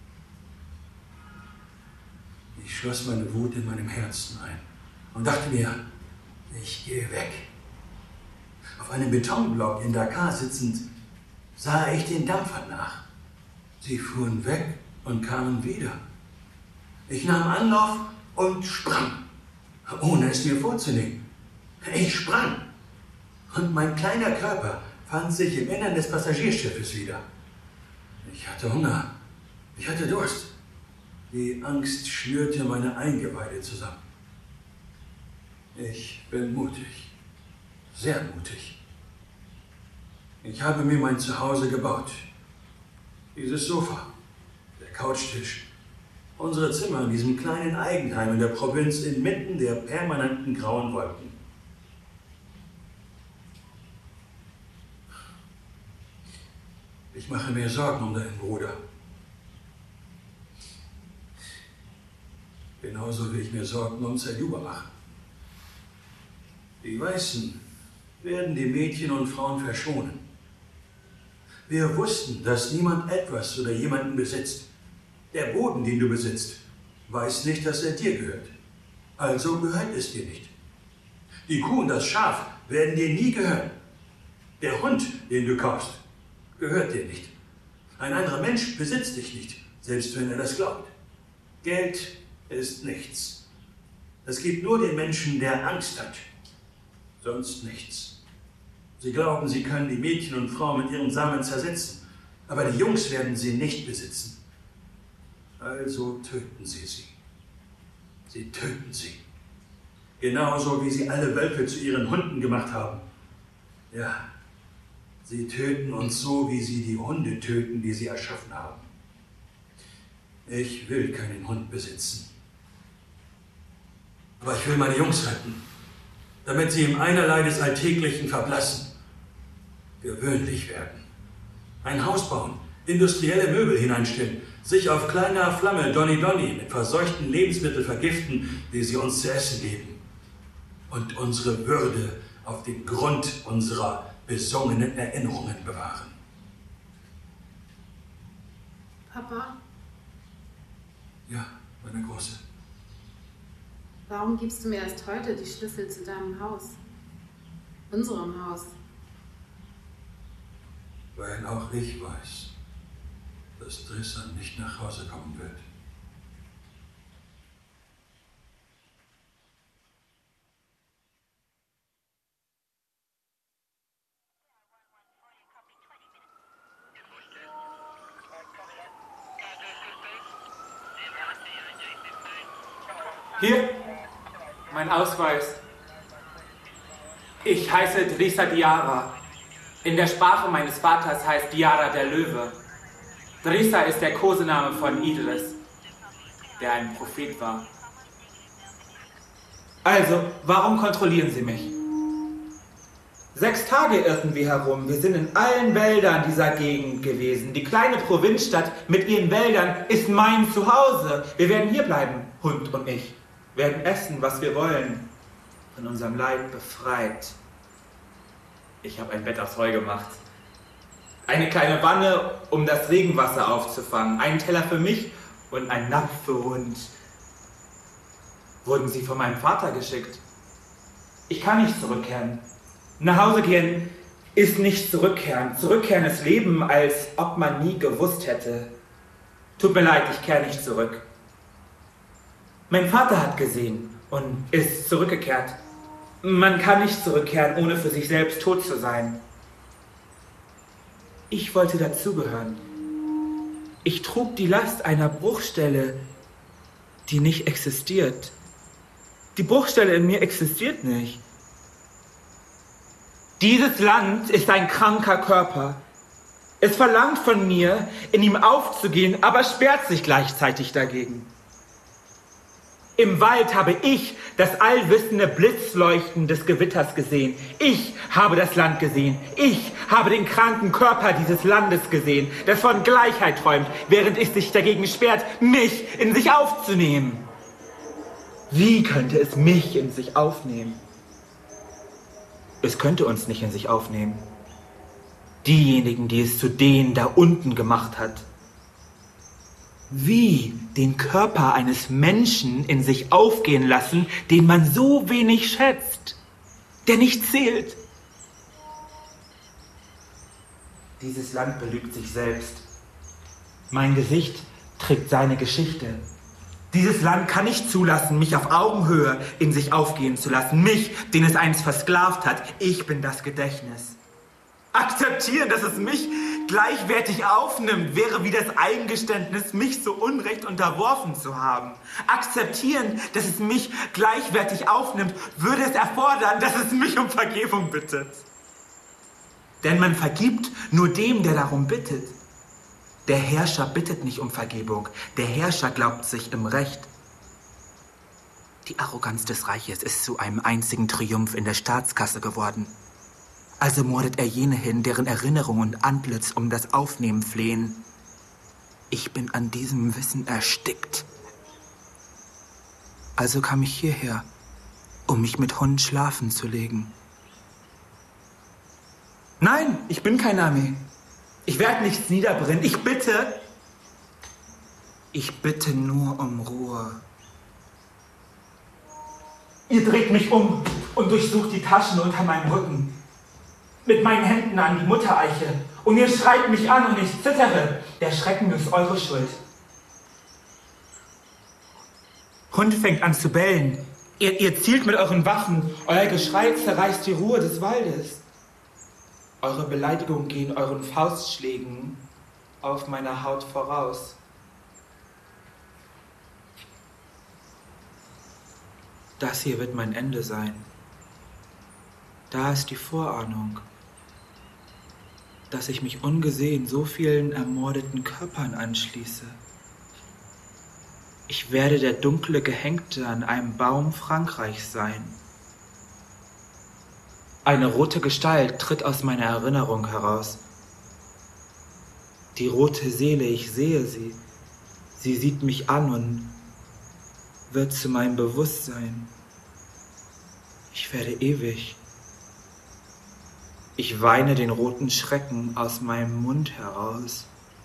Speaker 9: Ich schloss meine Wut in meinem Herzen ein und dachte mir, ich gehe weg. Auf einem Betonblock in Dakar sitzend sah ich den Dampfern nach. Sie fuhren weg und kamen wieder. Ich nahm Anlauf und sprang, ohne es mir vorzunehmen. Ich sprang und mein kleiner Körper fand sich im Innern des Passagierschiffes wieder. Ich hatte Hunger, ich hatte Durst. Die Angst schnürte meine Eingeweide zusammen. Ich bin mutig, sehr mutig. Ich habe mir mein Zuhause gebaut. Dieses Sofa, der Couchtisch, unsere Zimmer in diesem kleinen Eigenheim in der Provinz inmitten der permanenten grauen Wolken. Ich mache mir Sorgen um deinen Bruder. Genauso wie ich mir Sorgen um Seduba mache. Die Weißen werden die Mädchen und Frauen verschonen. Wir wussten, dass niemand etwas oder jemanden besitzt. Der Boden, den du besitzt, weiß nicht, dass er dir gehört. Also gehört es dir nicht. Die Kuh und das Schaf werden dir nie gehören. Der Hund, den du kaufst, gehört dir nicht. Ein anderer Mensch besitzt dich nicht, selbst wenn er das glaubt. Geld ist nichts. Es gibt nur den Menschen, der Angst hat. Sonst nichts. Sie glauben, sie können die Mädchen und Frauen mit ihrem Samen zersetzen. Aber die Jungs werden sie nicht besitzen. Also töten sie sie. Sie töten sie. Genauso wie sie alle Wölfe zu ihren Hunden gemacht haben. Ja, sie töten uns so, wie sie die Hunde töten, die sie erschaffen haben. Ich will keinen Hund besitzen. Aber ich will meine Jungs retten, damit sie im Einerlei des Alltäglichen verblassen, gewöhnlich werden. Ein Haus bauen, industrielle Möbel hineinstellen, sich auf kleiner Flamme Donny Donny mit verseuchten Lebensmitteln vergiften, die sie uns zu essen geben. Und unsere Würde auf den Grund unserer besungenen Erinnerungen bewahren.
Speaker 4: Papa?
Speaker 9: Ja, meine Große.
Speaker 4: Warum gibst du mir erst heute die Schlüssel zu deinem Haus? Unserem Haus?
Speaker 9: Weil auch ich weiß, dass Tristan nicht nach Hause kommen wird.
Speaker 7: Hier, mein Ausweis. Ich heiße Drissa Diarra. In der Sprache meines Vaters heißt Diarra der Löwe. Drissa ist der Kosename von Idris, der ein Prophet war. Also, warum kontrollieren Sie mich? Sechs Tage irrten wir herum. Wir sind in allen Wäldern dieser Gegend gewesen. Die kleine Provinzstadt mit ihren Wäldern ist mein Zuhause. Wir werden hier bleiben, Hund und ich. Werden essen, was wir wollen. Von unserem Leid befreit. Ich habe ein Bett aus Heu gemacht. Eine kleine Wanne, um das Regenwasser aufzufangen. Einen Teller für mich und ein Napf für Hund. Wurden sie von meinem Vater geschickt. Ich kann nicht zurückkehren. Nach Hause gehen ist nicht zurückkehren. Zurückkehren ist Leben, als ob man nie gewusst hätte. Tut mir leid, ich kehre nicht zurück. Mein Vater hat gesehen und ist zurückgekehrt. Man kann nicht zurückkehren, ohne für sich selbst tot zu sein. Ich wollte dazugehören. Ich trug die Last einer Bruchstelle, die nicht existiert. Die Bruchstelle in mir existiert nicht. Dieses Land ist ein kranker Körper. Es verlangt von mir, in ihm aufzugehen, aber sperrt sich gleichzeitig dagegen. Im Wald habe ich das allwissende Blitzleuchten des Gewitters gesehen. Ich habe das Land gesehen. Ich habe den kranken Körper dieses Landes gesehen, das von Gleichheit träumt, während es sich dagegen sperrt, mich in sich aufzunehmen. Wie könnte es mich in sich aufnehmen? Es könnte uns nicht in sich aufnehmen. Diejenigen, die es zu denen da unten gemacht hat. Wie den Körper eines Menschen in sich aufgehen lassen, den man so wenig schätzt, der nicht zählt. Dieses Land belügt sich selbst. Mein Gesicht trägt seine Geschichte. Dieses Land kann nicht zulassen, mich auf Augenhöhe in sich aufgehen zu lassen. Mich, den es einst versklavt hat. Ich bin das Gedächtnis. Akzeptieren, dass es mich gleichwertig aufnimmt, wäre wie das Eingeständnis, mich so unrecht unterworfen zu haben. Akzeptieren, dass es mich gleichwertig aufnimmt, würde es erfordern, dass es mich um Vergebung bittet. Denn man vergibt nur dem, der darum bittet. Der Herrscher bittet nicht um Vergebung. Der Herrscher glaubt sich im Recht. Die Arroganz des Reiches ist zu einem einzigen Triumph in der Staatskasse geworden. Also mordet er jene hin, deren Erinnerung und Antlitz um das Aufnehmen flehen. Ich bin an diesem Wissen erstickt. Also kam ich hierher, um mich mit Hund schlafen zu legen. Nein, ich bin kein Armee. Ich werde nichts niederbrennen. Ich bitte... Ich bitte nur um Ruhe. Ihr dreht mich um und durchsucht die Taschen unter meinem Rücken. mit meinen Händen an die Muttereiche. Und ihr schreit mich an und ich zittere. Der Schrecken ist eure Schuld. Hund fängt an zu bellen. Ihr, ihr zielt mit euren Waffen. Euer Geschrei zerreißt die Ruhe des Waldes. Eure Beleidigungen gehen euren Faustschlägen auf meiner Haut voraus. Das hier wird mein Ende sein. Da ist die Vorahnung, dass ich mich ungesehen so vielen ermordeten Körpern anschließe. Ich werde der dunkle Gehängte an einem Baum Frankreichs sein. Eine rote Gestalt tritt aus meiner Erinnerung heraus. Die rote Seele, ich sehe sie. Sie sieht mich an und wird zu meinem Bewusstsein. Ich werde ewig. Ich weine den roten Schrecken aus meinem Mund heraus.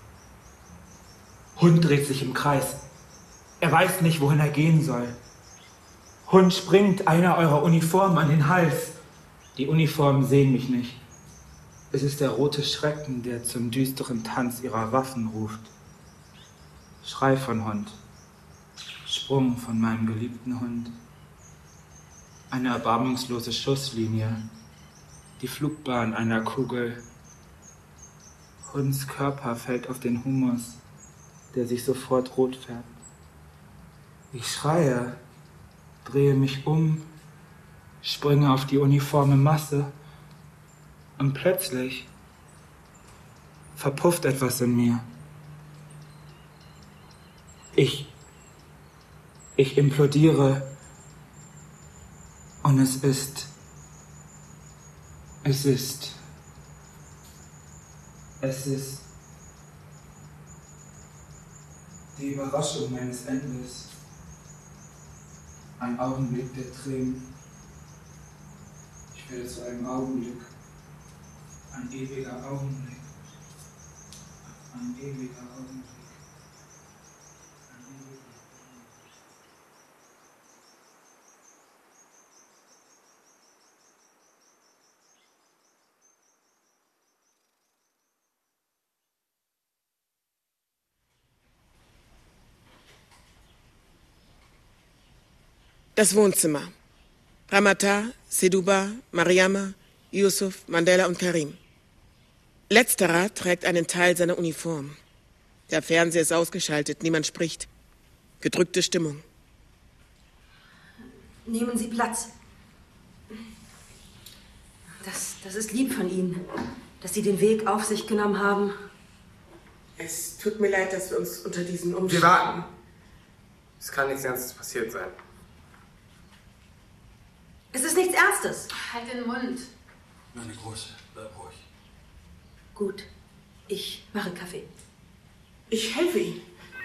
Speaker 7: Hund dreht sich im Kreis. Er weiß nicht, wohin er gehen soll. Hund springt einer eurer Uniformen an den Hals. Die Uniformen sehen mich nicht. Es ist der rote Schrecken, der zum düsteren Tanz ihrer Waffen ruft. Schrei von Hund. Sprung von meinem geliebten Hund. Eine erbarmungslose Schusslinie. Die Flugbahn einer Kugel. Hunds Körper fällt auf den Humus, der sich sofort rot färbt. Ich schreie, drehe mich um, springe auf die uniforme Masse und plötzlich verpufft etwas in mir. Ich, ich implodiere und es ist, es ist, es ist die Überraschung meines Endes. Ein Augenblick der Tränen. Ich werde zu einem Augenblick. Ein ewiger Augenblick. Ein ewiger Augenblick. Ein ewiger Augenblick.
Speaker 1: Das Wohnzimmer. Ramata, Sedouba, Mariama, Yusuf, Mandela und Karim. Letzterer trägt einen Teil seiner Uniform. Der Fernseher ist ausgeschaltet, niemand spricht. Gedrückte Stimmung.
Speaker 2: Nehmen Sie Platz. Das, das ist lieb von Ihnen, dass Sie den Weg auf sich genommen haben.
Speaker 1: Es tut mir leid, dass wir uns unter diesen Umständen...
Speaker 3: Wir warten. Es kann nichts Ernstes passiert sein.
Speaker 2: Es ist nichts Ernstes.
Speaker 4: Halt den Mund.
Speaker 9: Meine Große, bleib ruhig.
Speaker 2: Gut, ich mache Kaffee.
Speaker 1: Ich helfe Ihnen.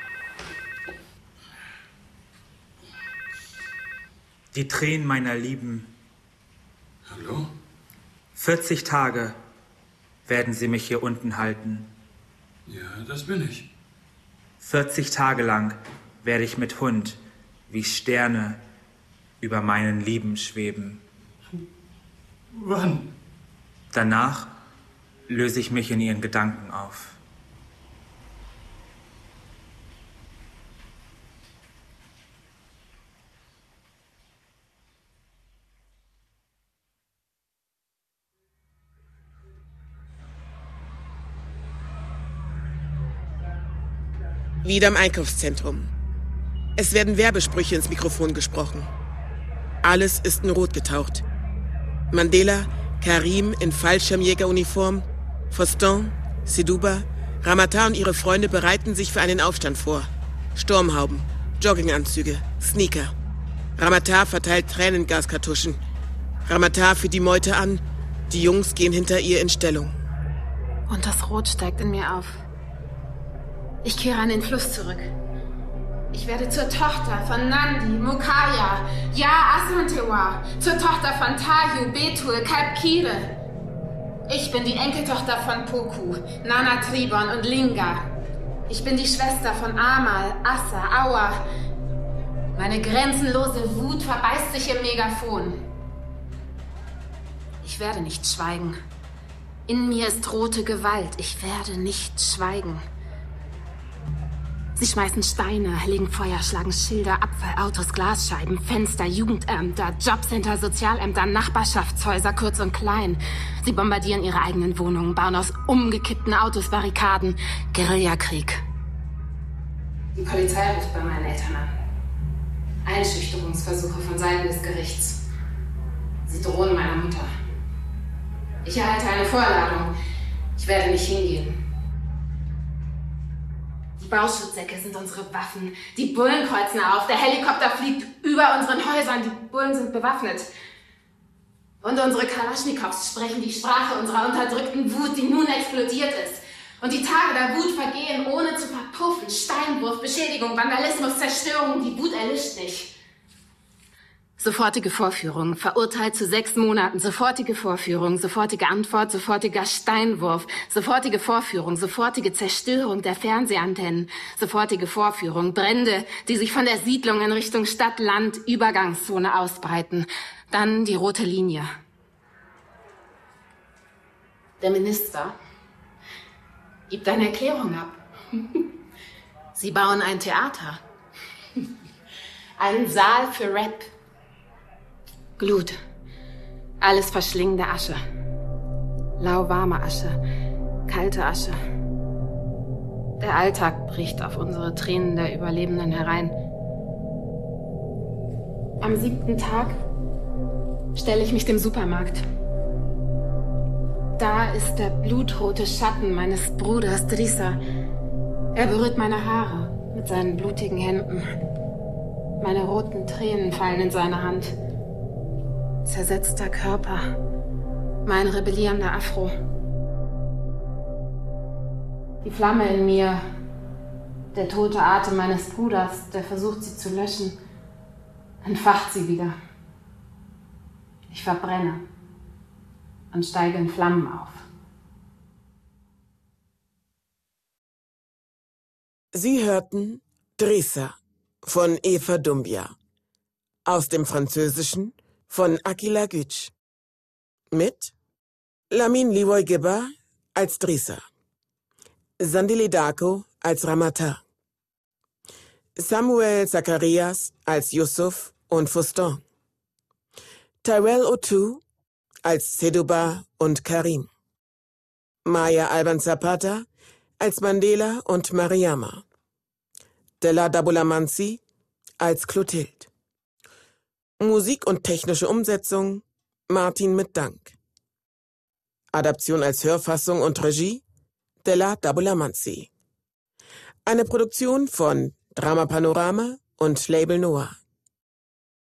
Speaker 7: Die Tränen meiner Lieben.
Speaker 9: Hallo?
Speaker 7: vierzig Tage werden sie mich hier unten halten.
Speaker 9: Ja, das bin ich.
Speaker 7: vierzig Tage lang werde ich mit Hund wie Sterne über meinen Lieben schweben.
Speaker 9: Wann?
Speaker 7: Danach löse ich mich in ihren Gedanken auf.
Speaker 1: Wieder im Einkaufszentrum. Es werden Werbesprüche ins Mikrofon gesprochen. Alles ist in Rot getaucht. Mandela, Karim in Fallschirmjägeruniform, Faustin, Sedouba, Ramata und ihre Freunde bereiten sich für einen Aufstand vor. Sturmhauben, Jogginganzüge, Sneaker. Ramata verteilt Tränengaskartuschen. Ramata führt die Meute an. Die Jungs gehen hinter ihr in Stellung.
Speaker 4: Und das Rot steigt in mir auf. Ich kehre an den Fluss zurück. Ich werde zur Tochter von Nandi, Mukaya, Ja Asantewa, zur Tochter von Tayu, Betul, Kalpkire. Ich bin die Enkeltochter von Poku, Nana Tribon und Linga. Ich bin die Schwester von Amal, Assa, Awa. Meine grenzenlose Wut verbeißt sich im Megafon. Ich werde nicht schweigen. In mir ist rote Gewalt. Ich werde nicht schweigen. Sie schmeißen Steine, legen Feuer, schlagen Schilder, Abfallautos, Glasscheiben, Fenster, Jugendämter, Jobcenter, Sozialämter, Nachbarschaftshäuser, kurz und klein. Sie bombardieren ihre eigenen Wohnungen, bauen aus umgekippten Autos Barrikaden. Guerillakrieg. Die Polizei ruft bei meinen Eltern an. Einschüchterungsversuche von Seiten des Gerichts. Sie drohen meiner Mutter. Ich erhalte eine Vorladung. Ich werde nicht hingehen. Die Bauschutzsäcke sind unsere Waffen. Die Bullen kreuzen auf. Der Helikopter fliegt über unseren Häusern. Die Bullen sind bewaffnet. Und unsere Kalaschnikows sprechen die Sprache unserer unterdrückten Wut, die nun explodiert ist. Und die Tage der Wut vergehen, ohne zu verpuffen. Steinwurf, Beschädigung, Vandalismus, Zerstörung. Die Wut erlischt nicht. Sofortige Vorführung, verurteilt zu sechs Monaten, sofortige Vorführung, sofortige Antwort, sofortiger Steinwurf, sofortige Vorführung, sofortige Zerstörung der Fernsehantennen, sofortige Vorführung, Brände, die sich von der Siedlung in Richtung Stadt-Land-Übergangszone ausbreiten. Dann die rote Linie. Der Minister gibt eine Erklärung ab. Sie bauen ein Theater. Einen Saal für Rap. Glut. Alles verschlingende Asche. Lauwarme Asche. Kalte Asche. Der Alltag bricht auf unsere Tränen der Überlebenden herein. Am siebten Tag stelle ich mich dem Supermarkt. Da ist der blutrote Schatten meines Bruders Drissa. Er berührt meine Haare mit seinen blutigen Händen. Meine roten Tränen fallen in seine Hand. Zersetzter Körper. Mein rebellierender Afro. Die Flamme in mir. Der tote Atem meines Bruders, der versucht, sie zu löschen, entfacht sie wieder. Ich verbrenne und steige in Flammen auf.
Speaker 1: Sie hörten Drissa von Eva Doumbia. Aus dem Französischen von Akila Gütsch. Mit Lamine Liwoy-Geba als Drissa. Sandili Darko als Ramata. Samuel Zacharias als Yusuf und Fuston. Tyrell O'Toole als Sedouba und Karim. Maya Alban Zapata als Mandela und Mariama. Della Dabulamansi als Clotilde. Musik und technische Umsetzung Martin mit Dank. Adaption als Hörfassung und Regie Della Dabulamansi. Eine Produktion von Drama Panorama und Label Noah.